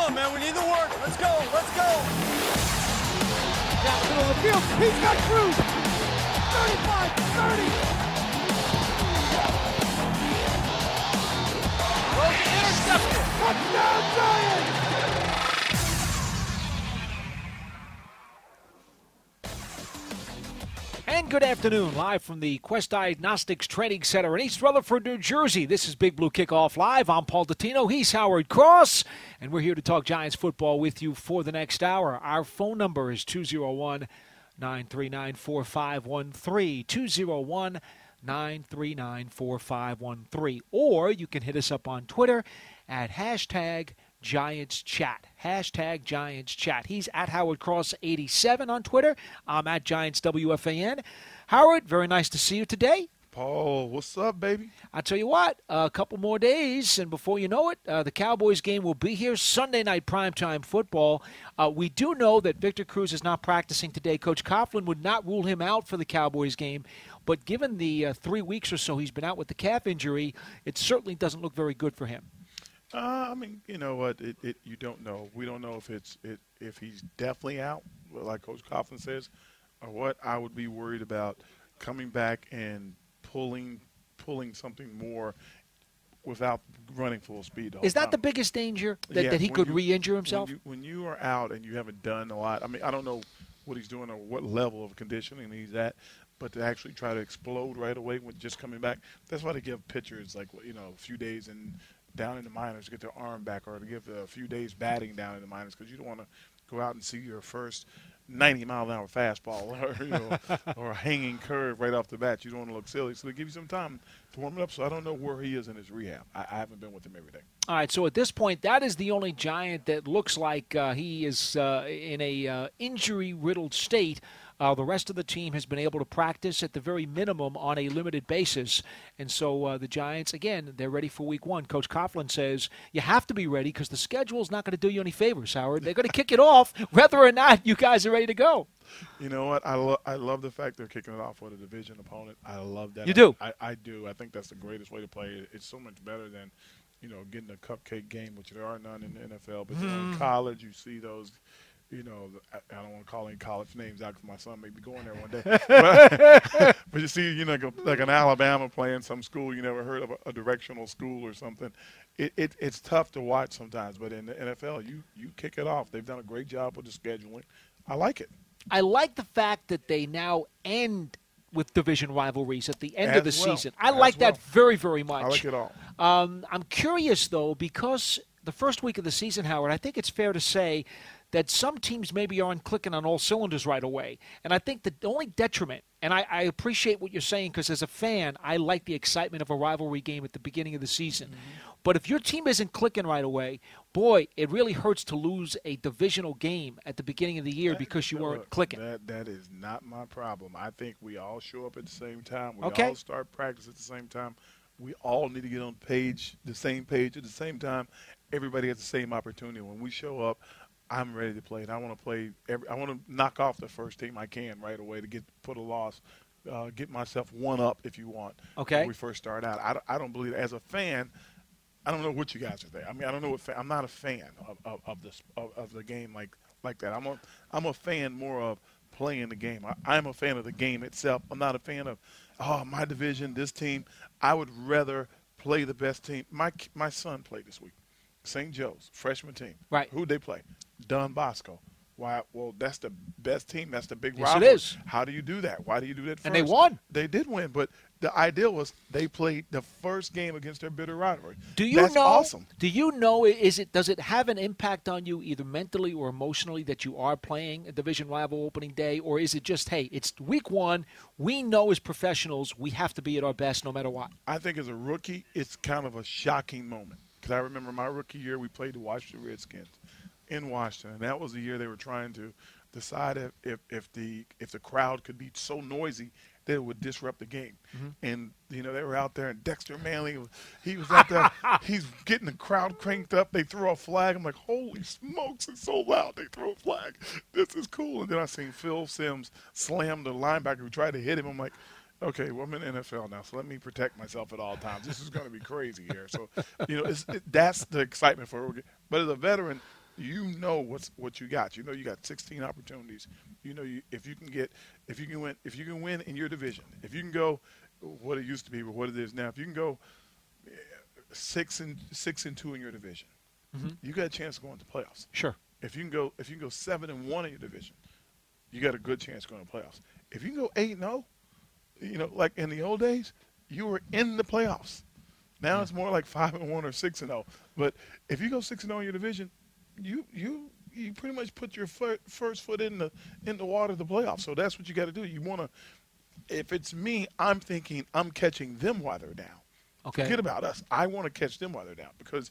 on, man. We need the work. Let's go. Let's go. Down the middle of the field. He's got Cruz. 35, 30. Intercepted. Touchdown, Giants. And good afternoon, live from the Quest Diagnostics Training Center in East Rutherford, New Jersey. This is Big Blue Kickoff Live. I'm Paul Dottino. He's Howard Cross. And we're here to talk Giants football with you for the next hour. Our phone number is 201-939-4513, 201-939-4513. Or you can hit us up on Twitter at #Giants Chat. #Giants Chat. He's at Howard Cross 87 on Twitter. I'm at Giants WFAN. Howard, very nice to see you today. Paul, what's up, baby? I tell you what, a couple more days, and before you know it, the Cowboys game will be here. Sunday night primetime football. We do know that Victor Cruz is not practicing today. Coach Coughlin would not rule him out for the Cowboys game, but given the 3 weeks or so he's been out with the calf injury, it certainly doesn't look very good for him. I mean, you know what? You don't know. We don't know if he's definitely out, like Coach Coughlin says, or what. I would be worried about coming back and pulling something more without running full speed. Is that the biggest danger, that he could re-injure himself? When you are out and you haven't done a lot, I mean, I don't know what he's doing or what level of conditioning he's at, but to actually try to explode right away with just coming back, that's why they give pitchers, like, you know, a few days and down in the minors to get their arm back, or to give a few days batting down in the minors, because you don't want to go out and see your first 90-mile-an-hour fastball or a hanging curve right off the bat. You don't want to look silly. So they give you some time to warm it up. So I don't know where he is in his rehab. I haven't been with him every day. All right, so at this point, that is the only Giant that looks like he is in a injury-riddled state. The rest of the team has been able to practice at the very minimum on a limited basis. And so the Giants, again, they're ready for week one. Coach Coughlin says you have to be ready because the schedule is not going to do you any favors, Howard. They're going to kick it off whether or not you guys are ready to go. You know what? I love the fact they're kicking it off with a division opponent. I love that. You do? I do. I think that's the greatest way to play it. It's so much better than, getting a cupcake game, which there are none in the NFL. But in college, you see those – I don't want to call any college names out because my son may be going there one day. But you see, like an Alabama playing some school you never heard of, a directional school or something. It's tough to watch sometimes. But in the NFL, you kick it off. They've done a great job with the scheduling. I like it. I like the fact that they now end with division rivalries at the end of the season. I like that very, very much. I like it all. I'm curious, though, because the first week of the season, Howard, I think it's fair to say that some teams maybe aren't clicking on all cylinders right away. And I think the only detriment, and I appreciate what you're saying because as a fan, I like the excitement of a rivalry game at the beginning of the season. Mm-hmm. But if your team isn't clicking right away, boy, it really hurts to lose a divisional game at the beginning of the year because you weren't clicking. That is not my problem. I think we all show up at the same time. We all start practice at the ssame time. We all need to get on the same page at the same time. Everybody has the same opportunity. When we show up, I'm ready to play, and I want to play. I want to knock off the first team I can right away to put a loss, get myself one up if you want. Okay. When we first start out, I don't believe as a fan. I don't know what you guys are there. I mean, I don't know what I'm not a fan of the game like that. I'm a fan more of playing the game. I'm a fan of the game itself. I'm not a fan of my division, this team. I would rather play the best team. My son played this week. St. Joe's, freshman team. Right. Who'd they play? Don Bosco. Why? Well, that's the best team. That's the big yes, rivalry. It is. How do you do that? Why do you do that first? And they won. They did win, but the idea was they played the first game against their bitter rivalry. That's awesome. Do you know, does it have an impact on you either mentally or emotionally that you are playing a division rival opening day, or is it just, hey, it's week one, we know as professionals we have to be at our best no matter what? I think as a rookie, it's kind of a shocking moment. Because I remember my rookie year, we played the Washington Redskins in Washington, and that was the year they were trying to decide if the crowd could be so noisy that it would disrupt the game. Mm-hmm. And they were out there, and Dexter Manley, he was out there, he's getting the crowd cranked up. They throw a flag. I'm like, holy smokes, it's so loud. They throw a flag. This is cool. And then I seen Phil Simms slam the linebacker who tried to hit him. I'm like, okay, well, I'm in the NFL now, so let me protect myself at all times. This is going to be crazy here. So, that's the excitement for it. But as a veteran, you know what you got. You know you got 16 opportunities. You know if you can win in your division. If you can go what it used to be, but what it is now. If you can go 6-2 in your division, you got a chance of going to playoffs. Sure. If you can go 7-1 in your division, you got a good chance of going to playoffs. If you can go 8-0, you know, like in the old days, you were in the playoffs. Now it's more like 5-1 or 6-0. But if you go 6-0 in your division, you pretty much put your first foot in the water of the playoffs. So that's what you got to do. You want to. If it's me, I'm thinking I'm catching them while they're down. Okay. Forget about us. I want to catch them while they're down because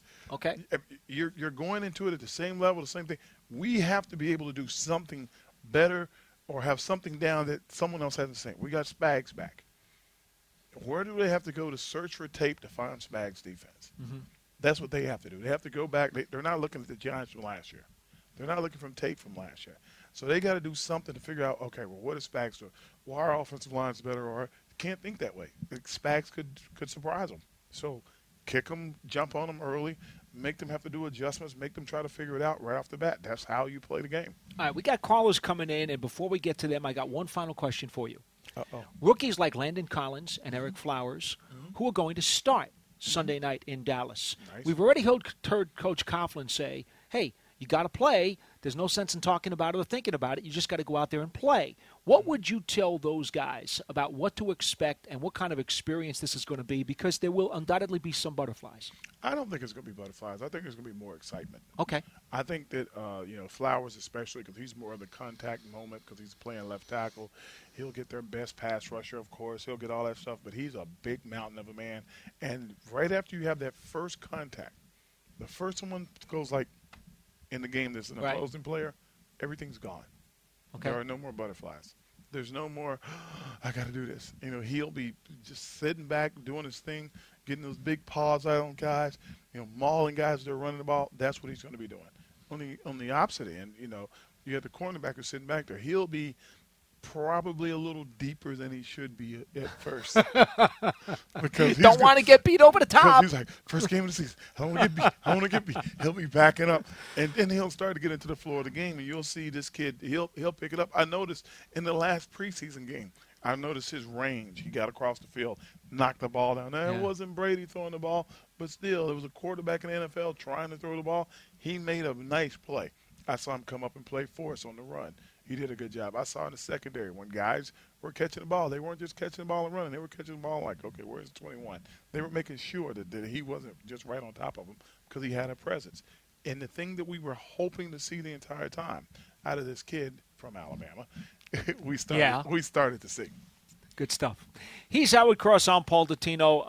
you're going into it at the same level, the same thing. We have to be able to do something better or have something down that someone else hasn't seen. We got Spags back. Where do they have to go to search for tape to find Spags' defense? That's what they have to do. They have to go back. They're not looking at the Giants from last year. They're not looking from tape from last year. So they got to do something to figure out, okay, well, what is Spags doing? Why our offensive line is better? Or can't think that way. Spags could surprise them. So kick them, jump on them early, make them have to do adjustments, make them try to figure it out right off the bat. That's how you play the game. All right, we got callers coming in, and before we get to them, I got one final question for you. Uh-oh. Rookies like Landon Collins and Eric Flowers, who are going to start Sunday night in Dallas. Nice. We've already heard Coach Coughlin say, hey, you got to play. There's no sense in talking about it or thinking about it. You just got to go out there and play. What would you tell those guys about what to expect and what kind of experience this is going to be? Because there will undoubtedly be some butterflies. I don't think it's going to be butterflies. I think it's going to be more excitement. Okay. I think that, Flowers especially because he's more of the contact moment because he's playing left tackle. He'll get their best pass rusher, of course. He'll get all that stuff, but he's a big mountain of a man. And right after you have that first contact, the first one goes like in the game that's an opposing player, everything's gone. Okay. There are no more butterflies. There's no more, I got to do this. You know, he'll be just sitting back, doing his thing, getting those big paws out on guys, mauling guys that are running the ball. That's what he's going to be doing. On the opposite end, you have the cornerback who's sitting back there. He'll be probably a little deeper than he should be at first. Because don't want to get beat over the top. He's like, first game of the season, I don't want to get beat. I don't want to get beat. He'll be backing up, and then he'll start to get into the floor of the game, and you'll see this kid. He'll pick it up. I noticed in the last preseason game, I noticed his range. He got across the field, knocked the ball down. Now, it wasn't Brady throwing the ball, but still, it was a quarterback in the NFL trying to throw the ball. He made a nice play. I saw him come up and play for us on the run. He did a good job. I saw in the secondary when guys were catching the ball, they weren't just catching the ball and running. They were catching the ball like, okay, where's 21? They were making sure that he wasn't just right on top of them because he had a presence. And the thing that we were hoping to see the entire time out of this kid from Alabama, we started to see. Good stuff. He's Howard Cross. I'm Paul Dottino.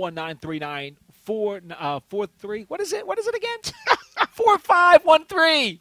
201-939-43. What is it? What is it again? 4513.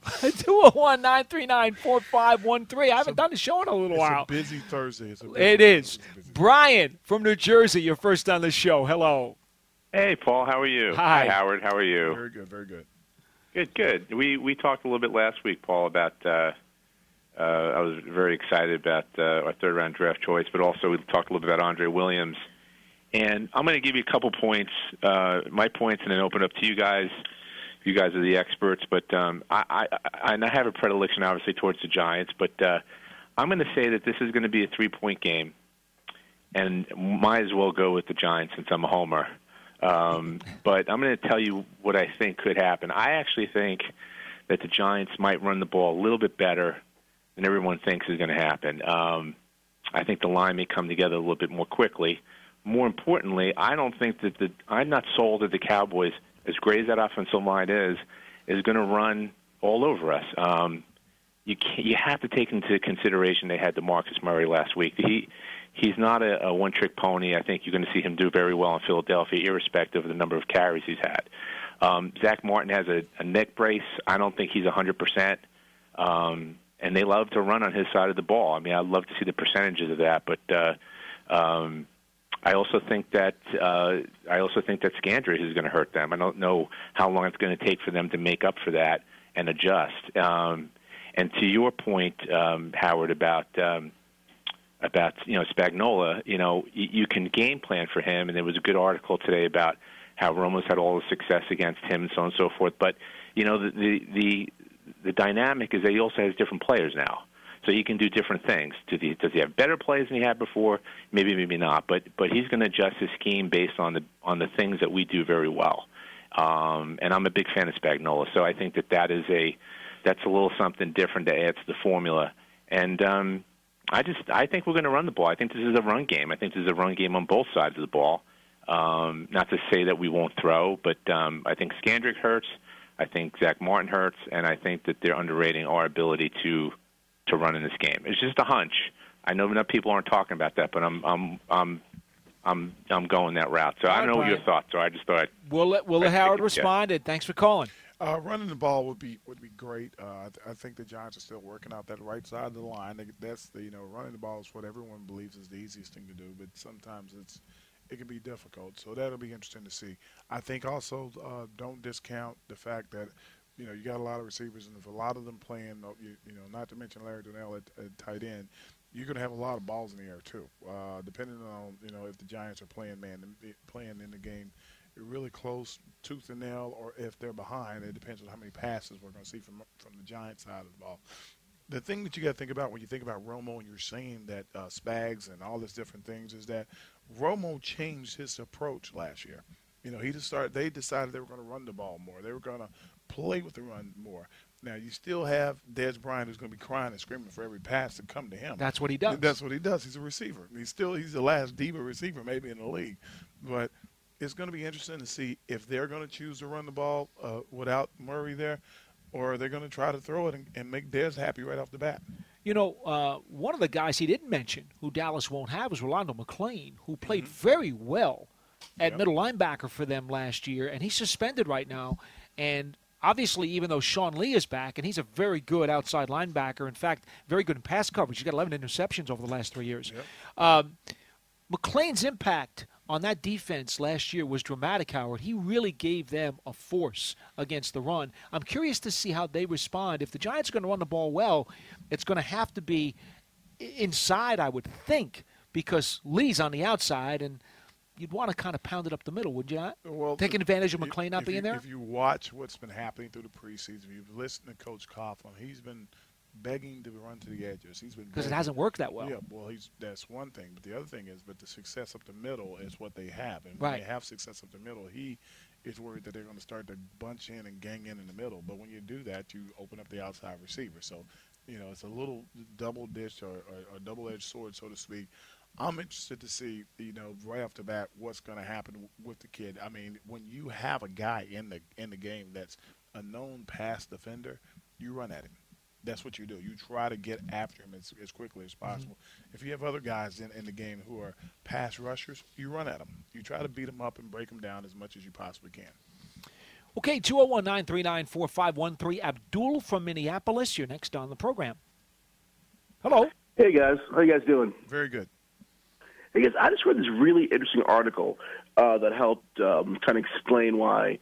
201-939-4513. I haven't done the show in a little while. It's a busy Thursday. It is. Brian from New Jersey, you're first on the show. Hello. Hey, Paul. How are you? Hi, Howard. How are you? Very good. Very good. Good. We talked a little bit last week, Paul, about I was very excited about our third-round draft choice, but also we talked a little bit about Andre Williams. And I'm going to give you a couple points, my points, and then open up to you guys. You guys are the experts, but I have a predilection, obviously, towards the Giants. But I'm going to say that this is going to be a 3-point game, and might as well go with the Giants since I'm a homer. But I'm going to tell you what I think could happen. I actually think that the Giants might run the ball a little bit better than everyone thinks is going to happen. I think the line may come together a little bit more quickly. More importantly, I don't think that I'm not sold that the Cowboys, as great as that offensive line is going to run all over us. You have to take into consideration they had DeMarcus Murray last week. He's not a one-trick pony. I think you're going to see him do very well in Philadelphia, irrespective of the number of carries he's had. Zach Martin has a neck brace. I don't think he's 100%. And they love to run on his side of the ball. I mean, I'd love to see the percentages of that, but I also think that Scandrick is going to hurt them. I don't know how long it's going to take for them to make up for that and adjust. And to your point, Howard, about Spagnuolo, you can game plan for him, and there was a good article today about how Romo's had all the success against him and so on and so forth. But the the dynamic is that he also has different players now. So he can do different things. Does he have better plays than he had before? Maybe, maybe not. But he's going to adjust his scheme based on the things that we do very well. And I'm a big fan of Spagnuolo. So I think that's a little something different to add to the formula. And I think we're going to run the ball. I think this is a run game. I think this is a run game on both sides of the ball. Not to say that we won't throw, but I think Skandrick hurts. I think Zach Martin hurts, and I think that they're underrating our ability to run in this game. It's just a hunch. I know enough people aren't talking about that, but I'm going that route. So I don't know what your thoughts are. I just thought we'll let Howard respond. And thanks for calling. Running the ball would be great. I think the Giants are still working out that right side of the line. That's running the ball is what everyone believes is the easiest thing to do, but sometimes it can be difficult. So that'll be interesting to see. I think also don't discount the fact that you got a lot of receivers, and if a lot of them playing, not to mention Larry Donnell at tight end, you're going to have a lot of balls in the air too. Depending on if the Giants are playing in the game really close, tooth and nail, or if they're behind, it depends on how many passes we're going to see from the Giants side of the ball. The thing that you got to think about when you think about Romo and you're saying that Spags and all these different things is that Romo changed his approach last year. They decided they were going to run the ball more. They were going to play with the run more. Now, you still have Dez Bryant who's going to be crying and screaming for every pass to come to him. That's what he does. That's what he does. He's a receiver. He's the last diva receiver maybe in the league. But it's going to be interesting to see if they're going to choose to run the ball without Murray there, or are they going to try to throw it and make Dez happy right off the bat. One of the guys he didn't mention who Dallas won't have is Rolando McClain, who played very well at middle linebacker for them last year, and he's suspended right now. And obviously, even though Sean Lee is back, and he's a very good outside linebacker, in fact, very good in pass coverage. He's got 11 interceptions over the last 3 years. Yep. McClain's impact on that defense last year was dramatic, Howard. He really gave them a force against the run. I'm curious to see how they respond. If the Giants are going to run the ball well, it's going to have to be inside, I would think, because Lee's on the outside, and you'd want to kind of pound it up the middle, would you not? Well, taking advantage of McClain not being there? If you watch what's been happening through the preseason, if you've listened to Coach Coughlin, he's been begging to run to the edges. He's been because it hasn't worked that well. Yeah, well, that's one thing. But the other thing is, the success up the middle is what they have. And when they have success up the middle, he is worried that they're going to start to bunch in and gang in the middle. But when you do that, you open up the outside receiver. So, it's a little double dish or a double-edged sword, so to speak. I'm interested to see, right off the bat, what's going to happen with the kid. I mean, when you have a guy in the game that's a known pass defender, you run at him. That's what you do. You try to get after him as quickly as possible. If you have other guys in the game who are pass rushers, you run at them. You try to beat them up and break them down as much as you possibly can. Okay, 201-939-4513. Abdul from Minneapolis, you're next on the program. Hello. Hey, guys. How you guys doing? Very good. Hey, guys, I just read this really interesting article that helped kind of explain why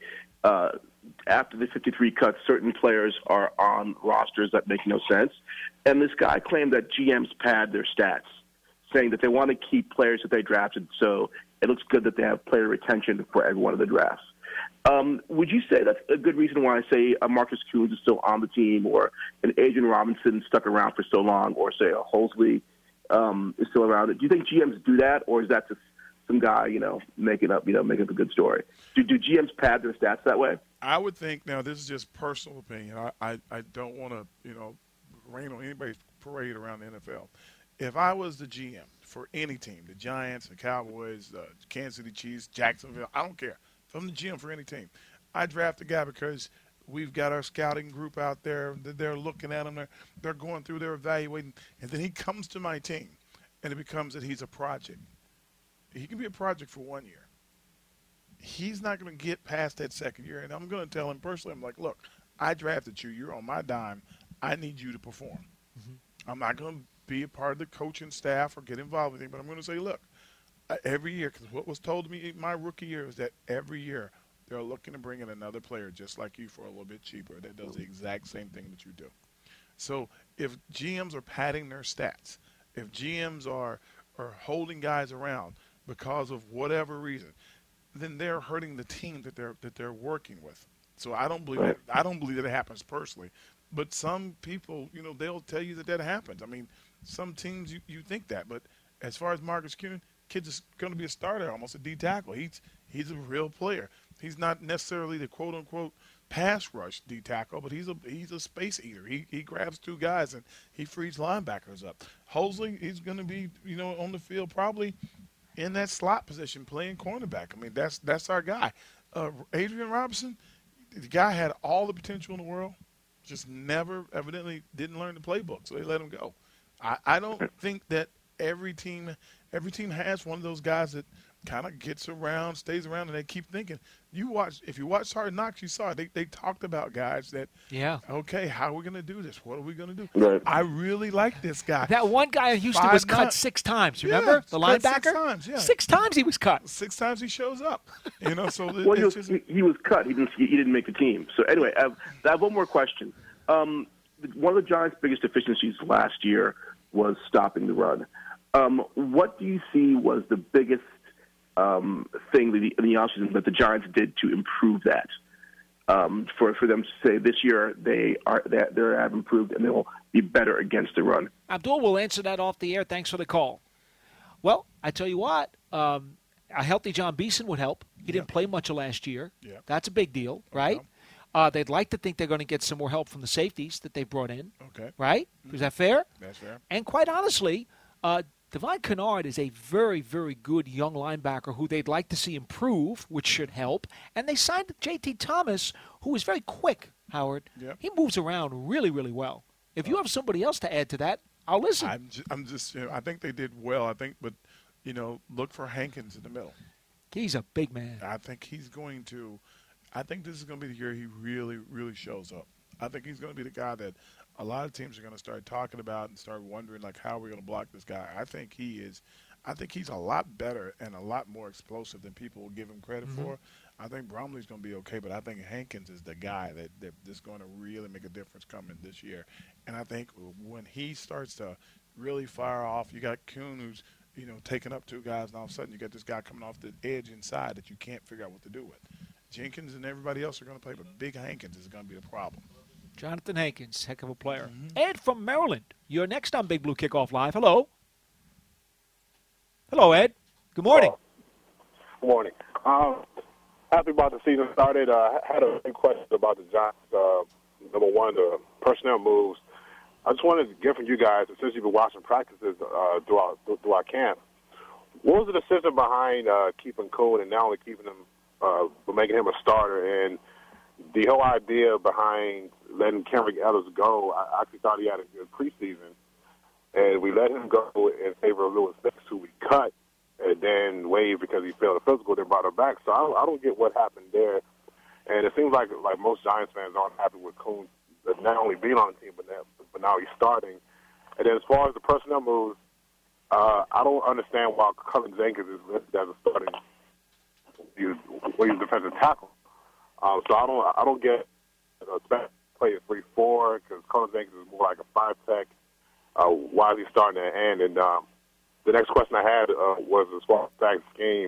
after the 53 cuts, certain players are on rosters that make no sense. And this guy claimed that GMs pad their stats, saying that they want to keep players that they drafted, so it looks good that they have player retention for every one of the drafts. Would you say that's a good reason why, say, a Marcus Coons is still on the team, or an Adrian Robinson stuck around for so long, or, say, a Holsley is still around? Do you think GMs do that, or is that just some guy, making up a good story? Do GMs pad their stats that way? I would think, now this is just personal opinion. I don't want to, rain on anybody's parade around the NFL. If I was the GM for any team, the Giants, the Cowboys, the Kansas City Chiefs, Jacksonville, I don't care. If I'm the GM for any team, I draft a guy because we've got our scouting group out there. They're looking at him. They're going through, they're evaluating. And then he comes to my team, and it becomes that he's a project. He can be a project for 1 year. He's not going to get past that second year. And I'm going to tell him personally, I'm like, look, I drafted you. You're on my dime. I need you to perform. Mm-hmm. I'm not going to be a part of the coaching staff or get involved with him, but I'm going to say, look, every year, because what was told to me my rookie year is that every year they're looking to bring in another player just like you for a little bit cheaper that does the exact same thing that you do. So if GMs are padding their stats, if GMs are holding guys around because of whatever reason, then they're hurting the team that they're working with. So I don't believe that it happens personally, But some people, they'll tell you that happens. I mean, some teams you think that, but as far as Marcus Cuban, kid's is going to be a starter, almost a D tackle. He's a real player. He's not necessarily the quote unquote pass rush D tackle, but he's a space eater. He grabs two guys and he frees linebackers up. Hosley, he's going to be on the field probably in that slot position playing cornerback. I mean, that's our guy. Adrian Robinson, the guy had all the potential in the world, just never evidently didn't learn the playbook, so they let him go. I don't think that every team has one of those guys that kind of gets around, stays around, and they keep thinking. If you watch Hard Knocks, you saw it. They talked about guys that, okay, how are we going to do this? What are we going to do? Right. I really like this guy. That one guy in Houston was cut 6 times, remember? The linebacker? 6 times, yeah. 6 times he was cut. 6 times he shows up. So well, he was cut. He didn't make the team. So anyway, I have one more question. One of the Giants' biggest deficiencies last year was stopping the run. What do you see was the biggest thing in the offseason that the Giants did to improve that? For them to say this year they have improved and they will be better against the run. Abdul will answer that off the air. Thanks for the call. Well, I tell you what, a healthy John Beeson would help. He didn't play much of last year. Yeah. That's a big deal, right? They'd like to think they're going to get some more help from the safeties that they brought in. Okay. Right? Is that fair? That's fair. And quite honestly, Devon Kennard is a very, very good young linebacker who they'd like to see improve, which should help. And they signed J.T. Thomas, who is very quick, Howard. Yep. He moves around really, really well. If you have somebody else to add to that, I'll listen. I'm just I think they did well. But look for Hankins in the middle. He's a big man. I think this is going to be the year he really, really shows up. I think he's going to be the guy that a lot of teams are going to start talking about and start wondering, like, how are we going to block this guy? I think he's a lot better and a lot more explosive than people will give him credit for. I think Bromley's going to be okay, but I think Hankins is the guy that's going to really make a difference coming this year. And I think when he starts to really fire off, you got Kuhn who's taking up 2 guys, and all of a sudden you got this guy coming off the edge inside that you can't figure out what to do with. Jenkins and everybody else are going to play, but Big Hankins is going to be the problem. Jonathan Hankins, heck of a player. Ed from Maryland, you're next on Big Blue Kickoff Live. Hello. Hello, Ed. Good morning. Good morning. Happy about the season started. I had a big question about the Giants. Number one, the personnel moves. I just wanted to get from you guys, since you've been watching practices throughout camp, what was the decision behind keeping Kuhn and not only keeping him, but making him a starter? And the whole idea behind letting Kendrick Ellis go, I actually thought he had a good preseason, and we let him go in favor of Lewis Nix, who we cut, and then waived because he failed the physical, then brought him back. So I don't get what happened there. And it seems like most Giants fans aren't happy with Kuhn not only being on the team, but now he's starting. And then as far as the personnel moves, I don't understand why Cullen Jenkins is listed as a starting defensive tackle. So I don't get play at 3-4 because Cullen Jenkins is more like a 5-tech. Why is he starting at end? And the next question I had was as far as Zach's game.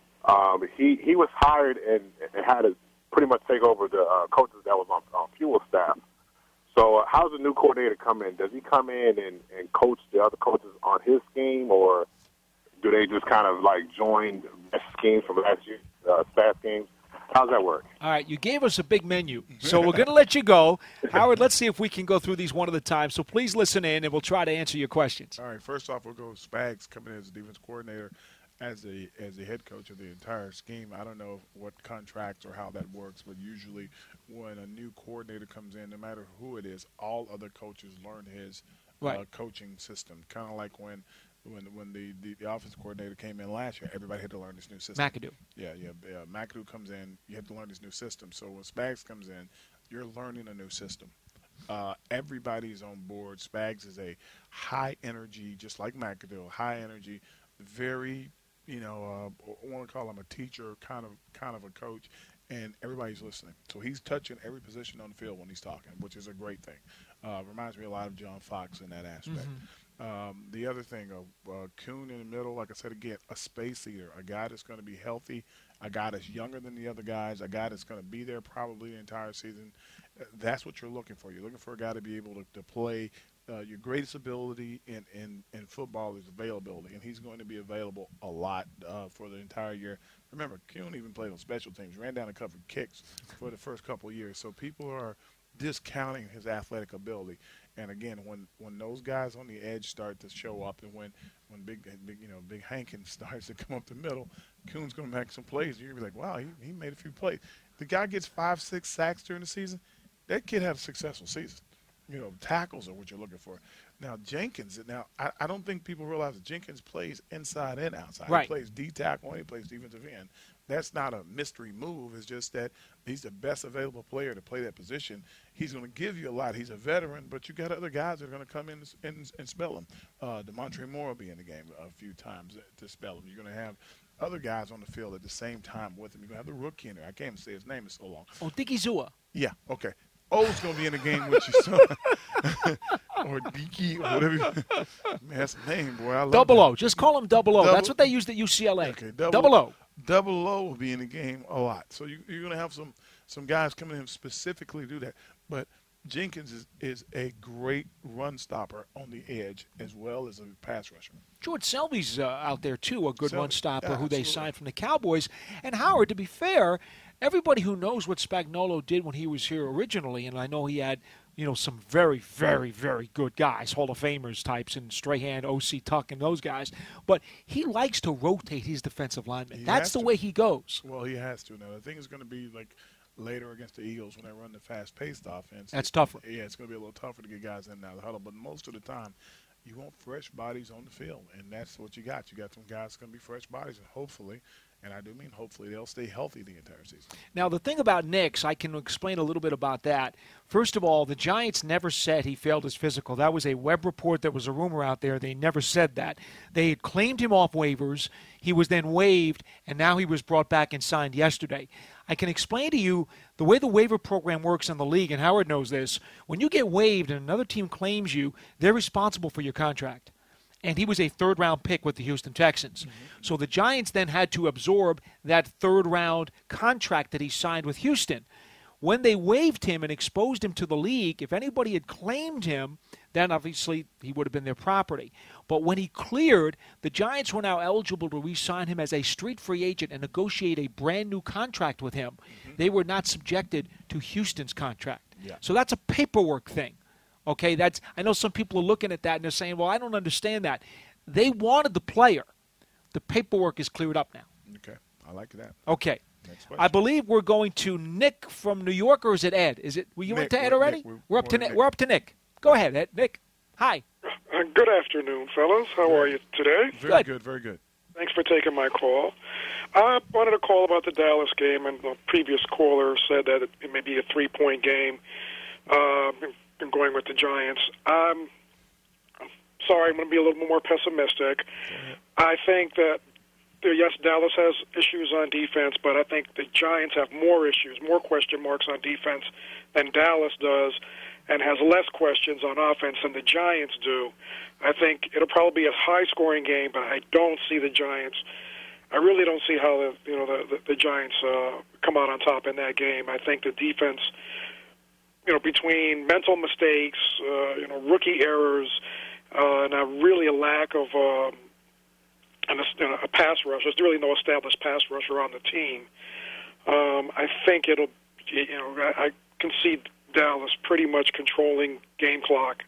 He was hired and had to pretty much take over the coaches that was on Fuel staff. So how does the new coordinator come in? Does he come in and coach the other coaches on his scheme, or do they just kind of join the schemes from last year's staff games? How does that work? All right, you gave us a big menu, so we're going to let you go. Howard, let's see if we can go through these one at a time. So please listen in, and we'll try to answer your questions. All right, first off, we'll go with Spags coming in as a defense coordinator. As the head coach of the entire scheme, I don't know what contracts or how that works, but usually when a new coordinator comes in, no matter who it is, all other coaches learn his coaching system. Kind of like when the offense coordinator came in last year, everybody had to learn this new system. McAdoo. Yeah. McAdoo comes in, you have to learn this new system. So when Spags comes in, you're learning a new system. Everybody's on board. Spags is a high energy, just like McAdoo, high energy, very. I want to call him a teacher, kind of a coach, and everybody's listening. So he's touching every position on the field when he's talking, which is a great thing. Reminds me a lot of John Fox in that aspect. The other thing, Kuhn in the middle, like I said again, a space eater, a guy that's going to be healthy, a guy that's younger than the other guys, a guy that's going to be there probably the entire season. That's what you're looking for. You're looking for a guy to be able to play. Your greatest ability in football is availability, and he's going to be available a lot for the entire year. Remember, Kuhn even played on special teams, ran down and covered kicks for the first couple of years. So people are discounting his athletic ability. And again, when those guys on the edge start to show up, and when Big Hankins starts to come up the middle, Kuhn's going to make some plays. You're going to be like, wow, he made a few plays. The guy gets 5-6 sacks during the season. That kid had a successful season. Tackles are what you're looking for. Now, Jenkins, I don't think people realize that Jenkins plays inside and outside. Right. He plays D-tackle and he plays defensive end. That's not a mystery move. It's just that he's the best available player to play that position. He's going to give you a lot. He's a veteran, but you got other guys that are going to come in and spell him. DeMontre Moore will be in the game a few times to spell him. You're going to have other guys on the field at the same time with him. You're going to have the rookie in there. I can't even say his name. It's so long. Odigizua. Yeah, okay. O's going to be in the game with you, son. Or Diki, or whatever. Man, that's a name, boy. I love Double that. O. Just call him Double O. That's what they used at UCLA. Okay, Double O. Double O will be in the game a lot. So you're going to have some guys coming in specifically to do that. But Jenkins is a great run stopper on the edge as well as a pass rusher. George Selby's out there, too, a good Selby, run stopper yeah, who they absolutely. signed from the Cowboys. And Howard, to be fair, everybody who knows what Spagnuolo did when he was here originally, and I know he had some very, very, very good guys, Hall of Famers types, and Strahan, O.C. Tuck, and those guys. But he likes to rotate his defensive linemen. That's the way he goes. Well, he has to. Now, the thing is going to be like later against the Eagles when they run the fast-paced offense. That's tougher. Yeah, it's going to be a little tougher to get guys in and out of the huddle. But most of the time, you want fresh bodies on the field, and that's what you got. You got some guys going to be fresh bodies, and hopefully – and I do mean hopefully they'll stay healthy the entire season. Now, the thing about Nix, I can explain a little bit about that. First of all, the Giants never said he failed his physical. That was a web report that was a rumor out there. They never said that. They had claimed him off waivers. He was then waived, and now he was brought back and signed yesterday. I can explain to you the way the waiver program works in the league, and Howard knows this. When you get waived and another team claims you, they're responsible for your contract. And he was a third-round pick with the Houston Texans. Mm-hmm. So the Giants then had to absorb that third-round contract that he signed with Houston. When they waived him and exposed him to the league, if anybody had claimed him, then obviously he would have been their property. But when he cleared, the Giants were now eligible to re-sign him as a street free agent and negotiate a brand-new contract with him. Mm-hmm. They were not subjected to Houston's contract. Yeah. So that's a paperwork thing. Okay, I know some people are looking at that and they're saying, well, I don't understand that. They wanted the player. The paperwork is cleared up now. Okay, I like that. Okay. Next question. I believe we're going to Nick from New York, or is it Ed? Were you Nick, into Ed already? We're up to Nick. Nick. We're up to Nick. Go ahead, Ed. Nick. Hi. Good afternoon, fellas. How are you today? Very good, very good. Thanks for taking my call. I wanted to call about the Dallas game, and the previous caller said that it may be a 3-point game. Been going with the Giants. I'm sorry, I'm going to be a little more pessimistic. I think that, yes, Dallas has issues on defense, but I think the Giants have more issues, more question marks on defense than Dallas does, and has less questions on offense than the Giants do. I think it'll probably be a high-scoring game, but I don't see the Giants. I really don't see how the Giants come out on top in that game. I think the defense, between mental mistakes, rookie errors, and really a lack of a pass rush. There's really no established pass rusher on the team. I think I can see Dallas pretty much controlling game clock.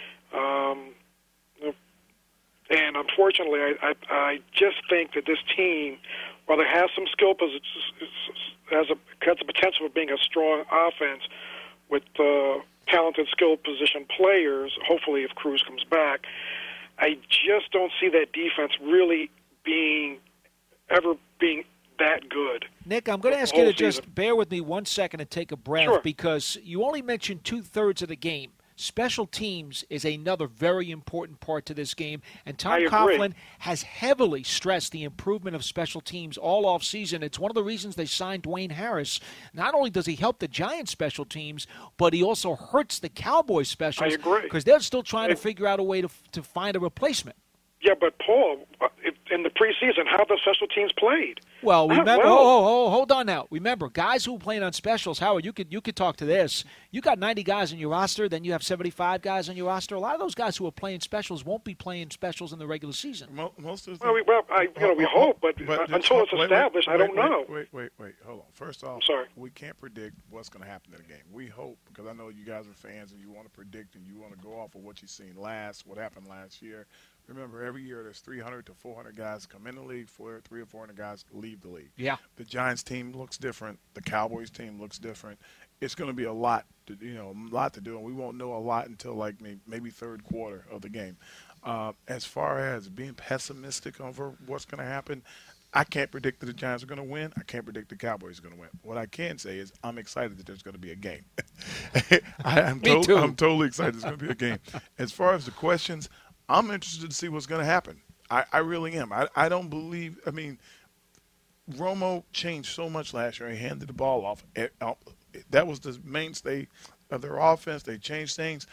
And unfortunately, I just think that this team, while it has some skill positions, has the potential of being a strong offense with talented skill position players, hopefully if Cruz comes back, I just don't see that defense really being that good. Nick, I'm going to ask you to just bear with me 1 second and take a breath, Sure. because you only mentioned 2/3 of the game. special teams is another very important part to this game. And Tom I agree. Coughlin has heavily stressed the improvement of special teams all off season. It's one of the reasons they signed Dwayne Harris. Not only does he help the Giants special teams, but he also hurts the Cowboys specials. I agree. Because they're still trying to figure out a way to find a replacement. Yeah, but Paul, in the preseason, how the special teams played? Well, remember. Well. Hold on now. Remember, guys who playing on specials. Howard, you could talk to this. You got 90 guys on your roster, then you have 75 guys on your roster. A lot of those guys who are playing specials won't be playing specials in the regular season. Most of the we hope, but until it's established, I don't know. Wait. Hold on. First off, we can't predict what's going to happen in the game. We hope, because I know you guys are fans and you want to predict and you want to go off of what you've seen what happened last year. Remember, every year there's 300 to 400 guys come in the league, 300 or 400 guys leave the league. Yeah. The Giants team looks different. The Cowboys team looks different. It's going to be a lot to do, and we won't know a lot until like maybe third quarter of the game. As far as being pessimistic over what's going to happen, I can't predict that the Giants are going to win. I can't predict the Cowboys are going to win. What I can say is I'm excited that there's going to be a game. I'm totally excited there's going to be a game. As far as the questions, I'm interested to see what's going to happen. I really am. I don't believe – Romo changed so much last year. He handed the ball off. That was the mainstay of their offense. They changed things.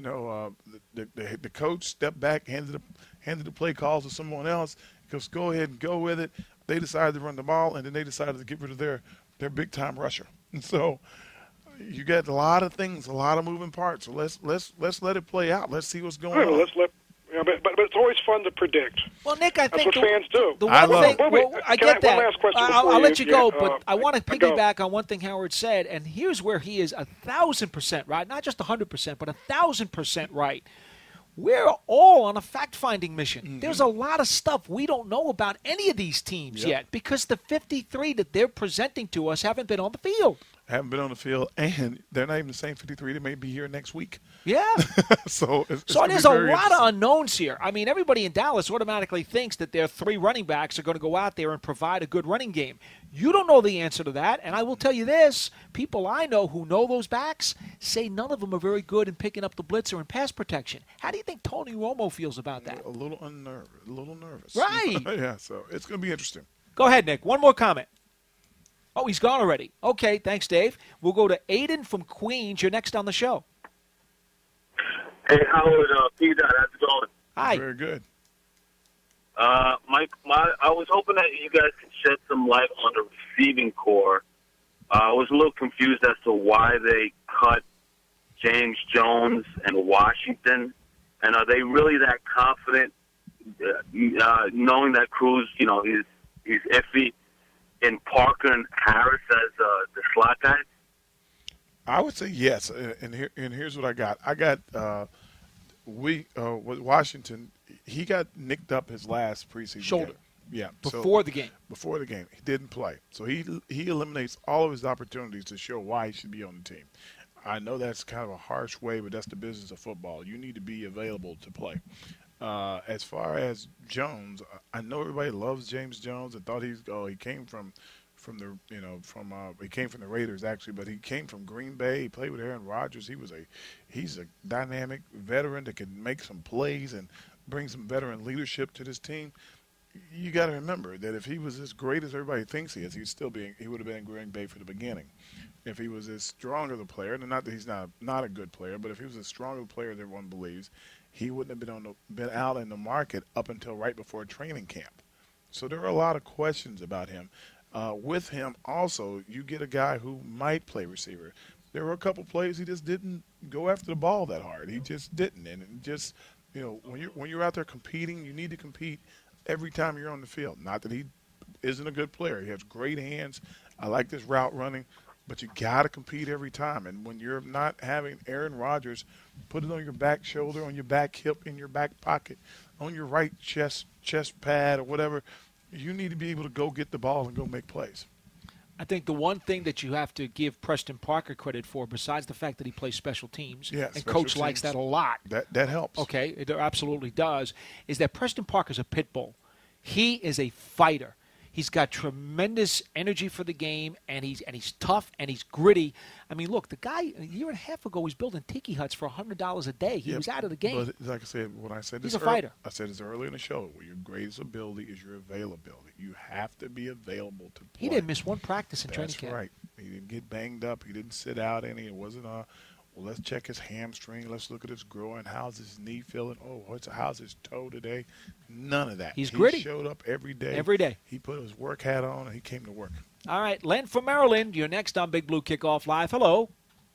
The coach stepped back, handed the play calls to someone else. Goes, go ahead and go with it. They decided to run the ball, and then they decided to get rid of their big-time rusher. And so you got a lot of things, a lot of moving parts. So let's let it play out. Let's see what's going on. But it's always fun to predict. Well, Nick, I think that's what fans do. I get that. One last question. I'll let you go, but I want to piggyback on one thing Howard said, and here's where he is 1,000% right, not just 100%, but 1,000% right. We're all on a fact-finding mission. Mm-hmm. There's a lot of stuff we don't know about any of these teams yet because the 53 that they're presenting to us haven't been on the field. Haven't been on the field, and they're not even the same 53. They may be here next week. Yeah. So there's a lot of unknowns here. I mean, everybody in Dallas automatically thinks that their three running backs are going to go out there and provide a good running game. You don't know the answer to that, and I will tell you this. People I know who know those backs say none of them are very good in picking up the blitzer and pass protection. How do you think Tony Romo feels about that? A little nervous. Right. Yeah, so it's going to be interesting. Go ahead, Nick. One more comment. Oh, he's gone already. Okay, thanks, Dave. We'll go to Aiden from Queens. You're next on the show. Hey, Howard, P-Dot, how's it going? Hi. Very good. I was hoping that you guys could shed some light on the receiving core. I was a little confused as to why they cut James Jones and Washington, and are they really that confident, knowing that Cruz, he's iffy, in Parker and Harris as the slot guys? I would say yes, and here's what I got. I got with Washington. He got nicked up his last preseason shoulder. Game. Yeah, before the game. Before the game, he didn't play, so he eliminates all of his opportunities to show why he should be on the team. I know that's kind of a harsh way, but that's the business of football. You need to be available to play. As far as Jones, I know everybody loves James Jones and thought he came from the Raiders actually, but he came from Green Bay. He played with Aaron Rodgers. He's a dynamic veteran that can make some plays and bring some veteran leadership to this team. You got to remember that if he was as great as everybody thinks he is, he would have been in Green Bay for the beginning. If he was as strong of a player, and not that he's not a good player, but if he was as strong of a player as everyone believes, he wouldn't have been out in the market up until right before training camp. So there are a lot of questions about him. With him also, you get a guy who might play receiver. There were a couple plays he just didn't go after the ball that hard. He just didn't. And just, when you're out there competing, you need to compete every time you're on the field. Not that he isn't a good player. He has great hands. I like this route running. But you got to compete every time. And when you're not having Aaron Rodgers put it on your back shoulder, on your back hip, in your back pocket, on your right chest pad or whatever, you need to be able to go get the ball and go make plays. I think the one thing that you have to give Preston Parker credit for, besides the fact that he plays special teams, and Coach likes that a lot. That helps. Okay, it absolutely does, is that Preston Parker's a pit bull. He is a fighter. He's got tremendous energy for the game, and he's tough and he's gritty. I mean, look, the guy a year and a half ago was building tiki huts for $100 a day. He was out of the game. But like I said, when I said He's this, a fighter. I said this earlier in the show. Your greatest ability is your availability. You have to be available to play. He didn't miss one practice in training camp. That's right. He didn't get banged up. He didn't sit out any. It wasn't well, let's check his hamstring. Let's look at his groin. How's his knee feeling? Oh, how's his toe today? None of that. He's gritty. He showed up every day. Every day. He put his work hat on, and he came to work. All right, Len from Maryland, you're next on Big Blue Kickoff Live. Hello.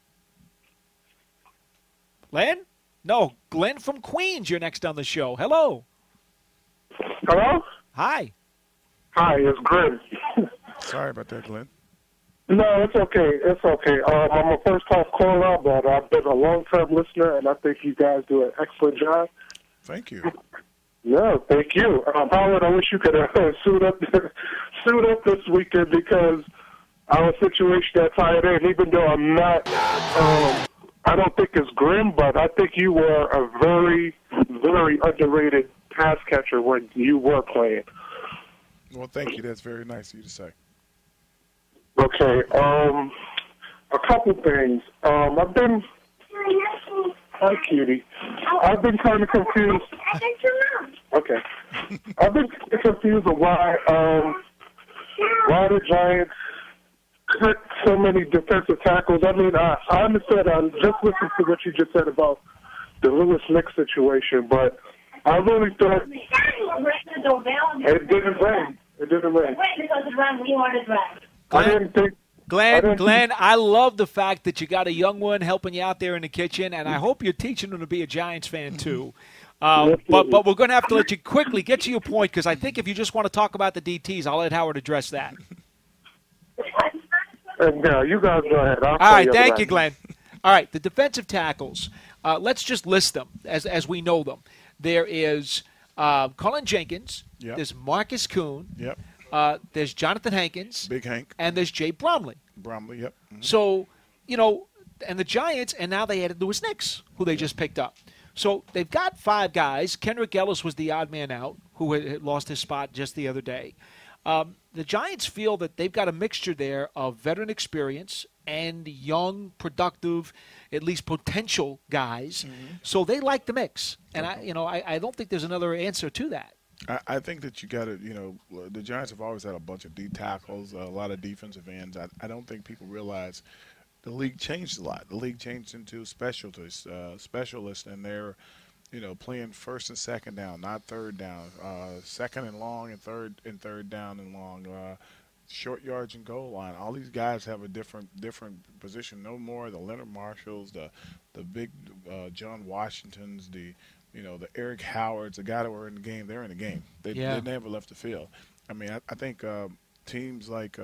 Len? No, Glenn from Queens, you're next on the show. Hello. Hello? Hi. Hi, it's Glenn. Sorry about that, Glenn. No, it's okay. It's okay. I'm a first-time caller, but I've been a long-term listener, and I think you guys do an excellent job. Thank you. No, thank you. Howard, I wish you could suit up this weekend because our situation at tight end, even though I'm not, I don't think it's grim, but I think you were a very, very underrated pass catcher when you were playing. Well, thank you. That's very nice of you to say. Okay, a couple things. Hi, cutie. I've been kind of confused. Okay. I've been confused of why the Giants cut so many defensive tackles. I mean, I understand. I just listened to what you just said about the Lewis Nick situation, but I really thought it didn't rain. It didn't rain. Because it rained, we wanted it rain. Glenn, I love the fact that you got a young one helping you out there in the kitchen, and I hope you're teaching him to be a Giants fan too. But we're going to have to let you quickly get to your point because I think if you just want to talk about the DTs, I'll let Howard address that. No, you guys go ahead. All right, thank you, Glenn. All right, the defensive tackles. Let's just list them as we know them. There is Cullen Jenkins. Yep. There's Marcus Kuhn. Yep. There's Jonathan Hankins. Big Hank. And there's Jay Bromley. Bromley, yep. Mm-hmm. So, and the Giants, and now they added Lewis Nix, who they just picked up. So they've got 5 guys. Kendrick Ellis was the odd man out, who had lost his spot just the other day. The Giants feel that they've got a mixture there of veteran experience and young, productive, at least potential guys. Mm-hmm. So they like the mix. And, I don't think there's another answer to that. I think that you got to, the Giants have always had a bunch of D tackles, a lot of defensive ends. I don't think people realize the league changed a lot. The league changed into specialists, and they're, playing first and second down, not third down, second and long and third down and long, short yards and goal line. All these guys have a different position. No more the Leonard Marshalls, the big John Washingtons, the Eric Howards, the guy that were in the game, they're in the game. They never left the field. I mean, I think teams like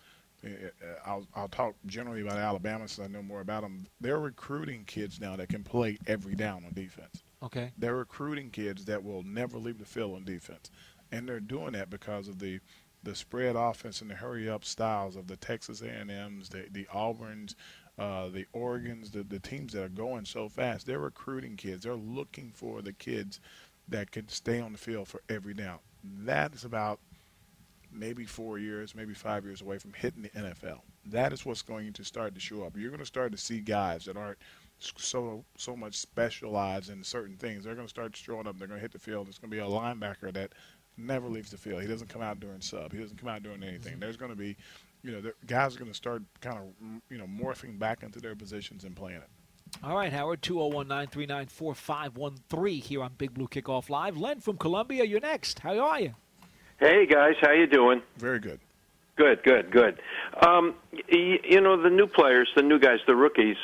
I'll talk generally about Alabama since I know more about them. They're recruiting kids now that can play every down on defense. Okay. They're recruiting kids that will never leave the field on defense. And they're doing that because of the spread offense and the hurry-up styles of the Texas A&Ms, the Auburns, the Oregons, the teams that are going so fast. They're recruiting kids. They're looking for the kids that can stay on the field for every down. That is about maybe 4 years, maybe 5 years away from hitting the NFL. That is what's going to start to show up. You're going to start to see guys that aren't so much specialized in certain things. They're going to start showing up. They're going to hit the field. It's going to be a linebacker that never leaves the field. He doesn't come out during sub. He doesn't come out doing anything. There's going to be, guys are going to start kind of, morphing back into their positions and playing it. All right, Howard, 201-939-4513 here on Big Blue Kickoff Live. Len from Columbia, you're next. How are you? Hey, guys. How you doing? Very good. Good. The new players, the new guys, the rookies,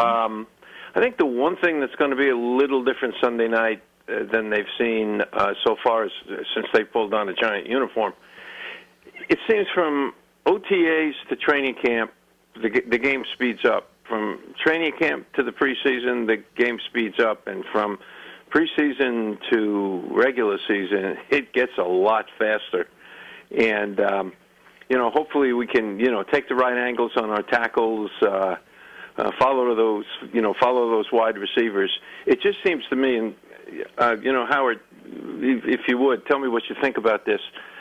I think the one thing that's going to be a little different Sunday night than they've seen so far since they pulled on a Giant uniform, it seems from OTAs to training camp, the game speeds up. From training camp to the preseason, the game speeds up. And from preseason to regular season, it gets a lot faster. And, hopefully we can, take the right angles on our tackles, follow those wide receivers. It just seems to me, and Howard, if you would, tell me what you think about this.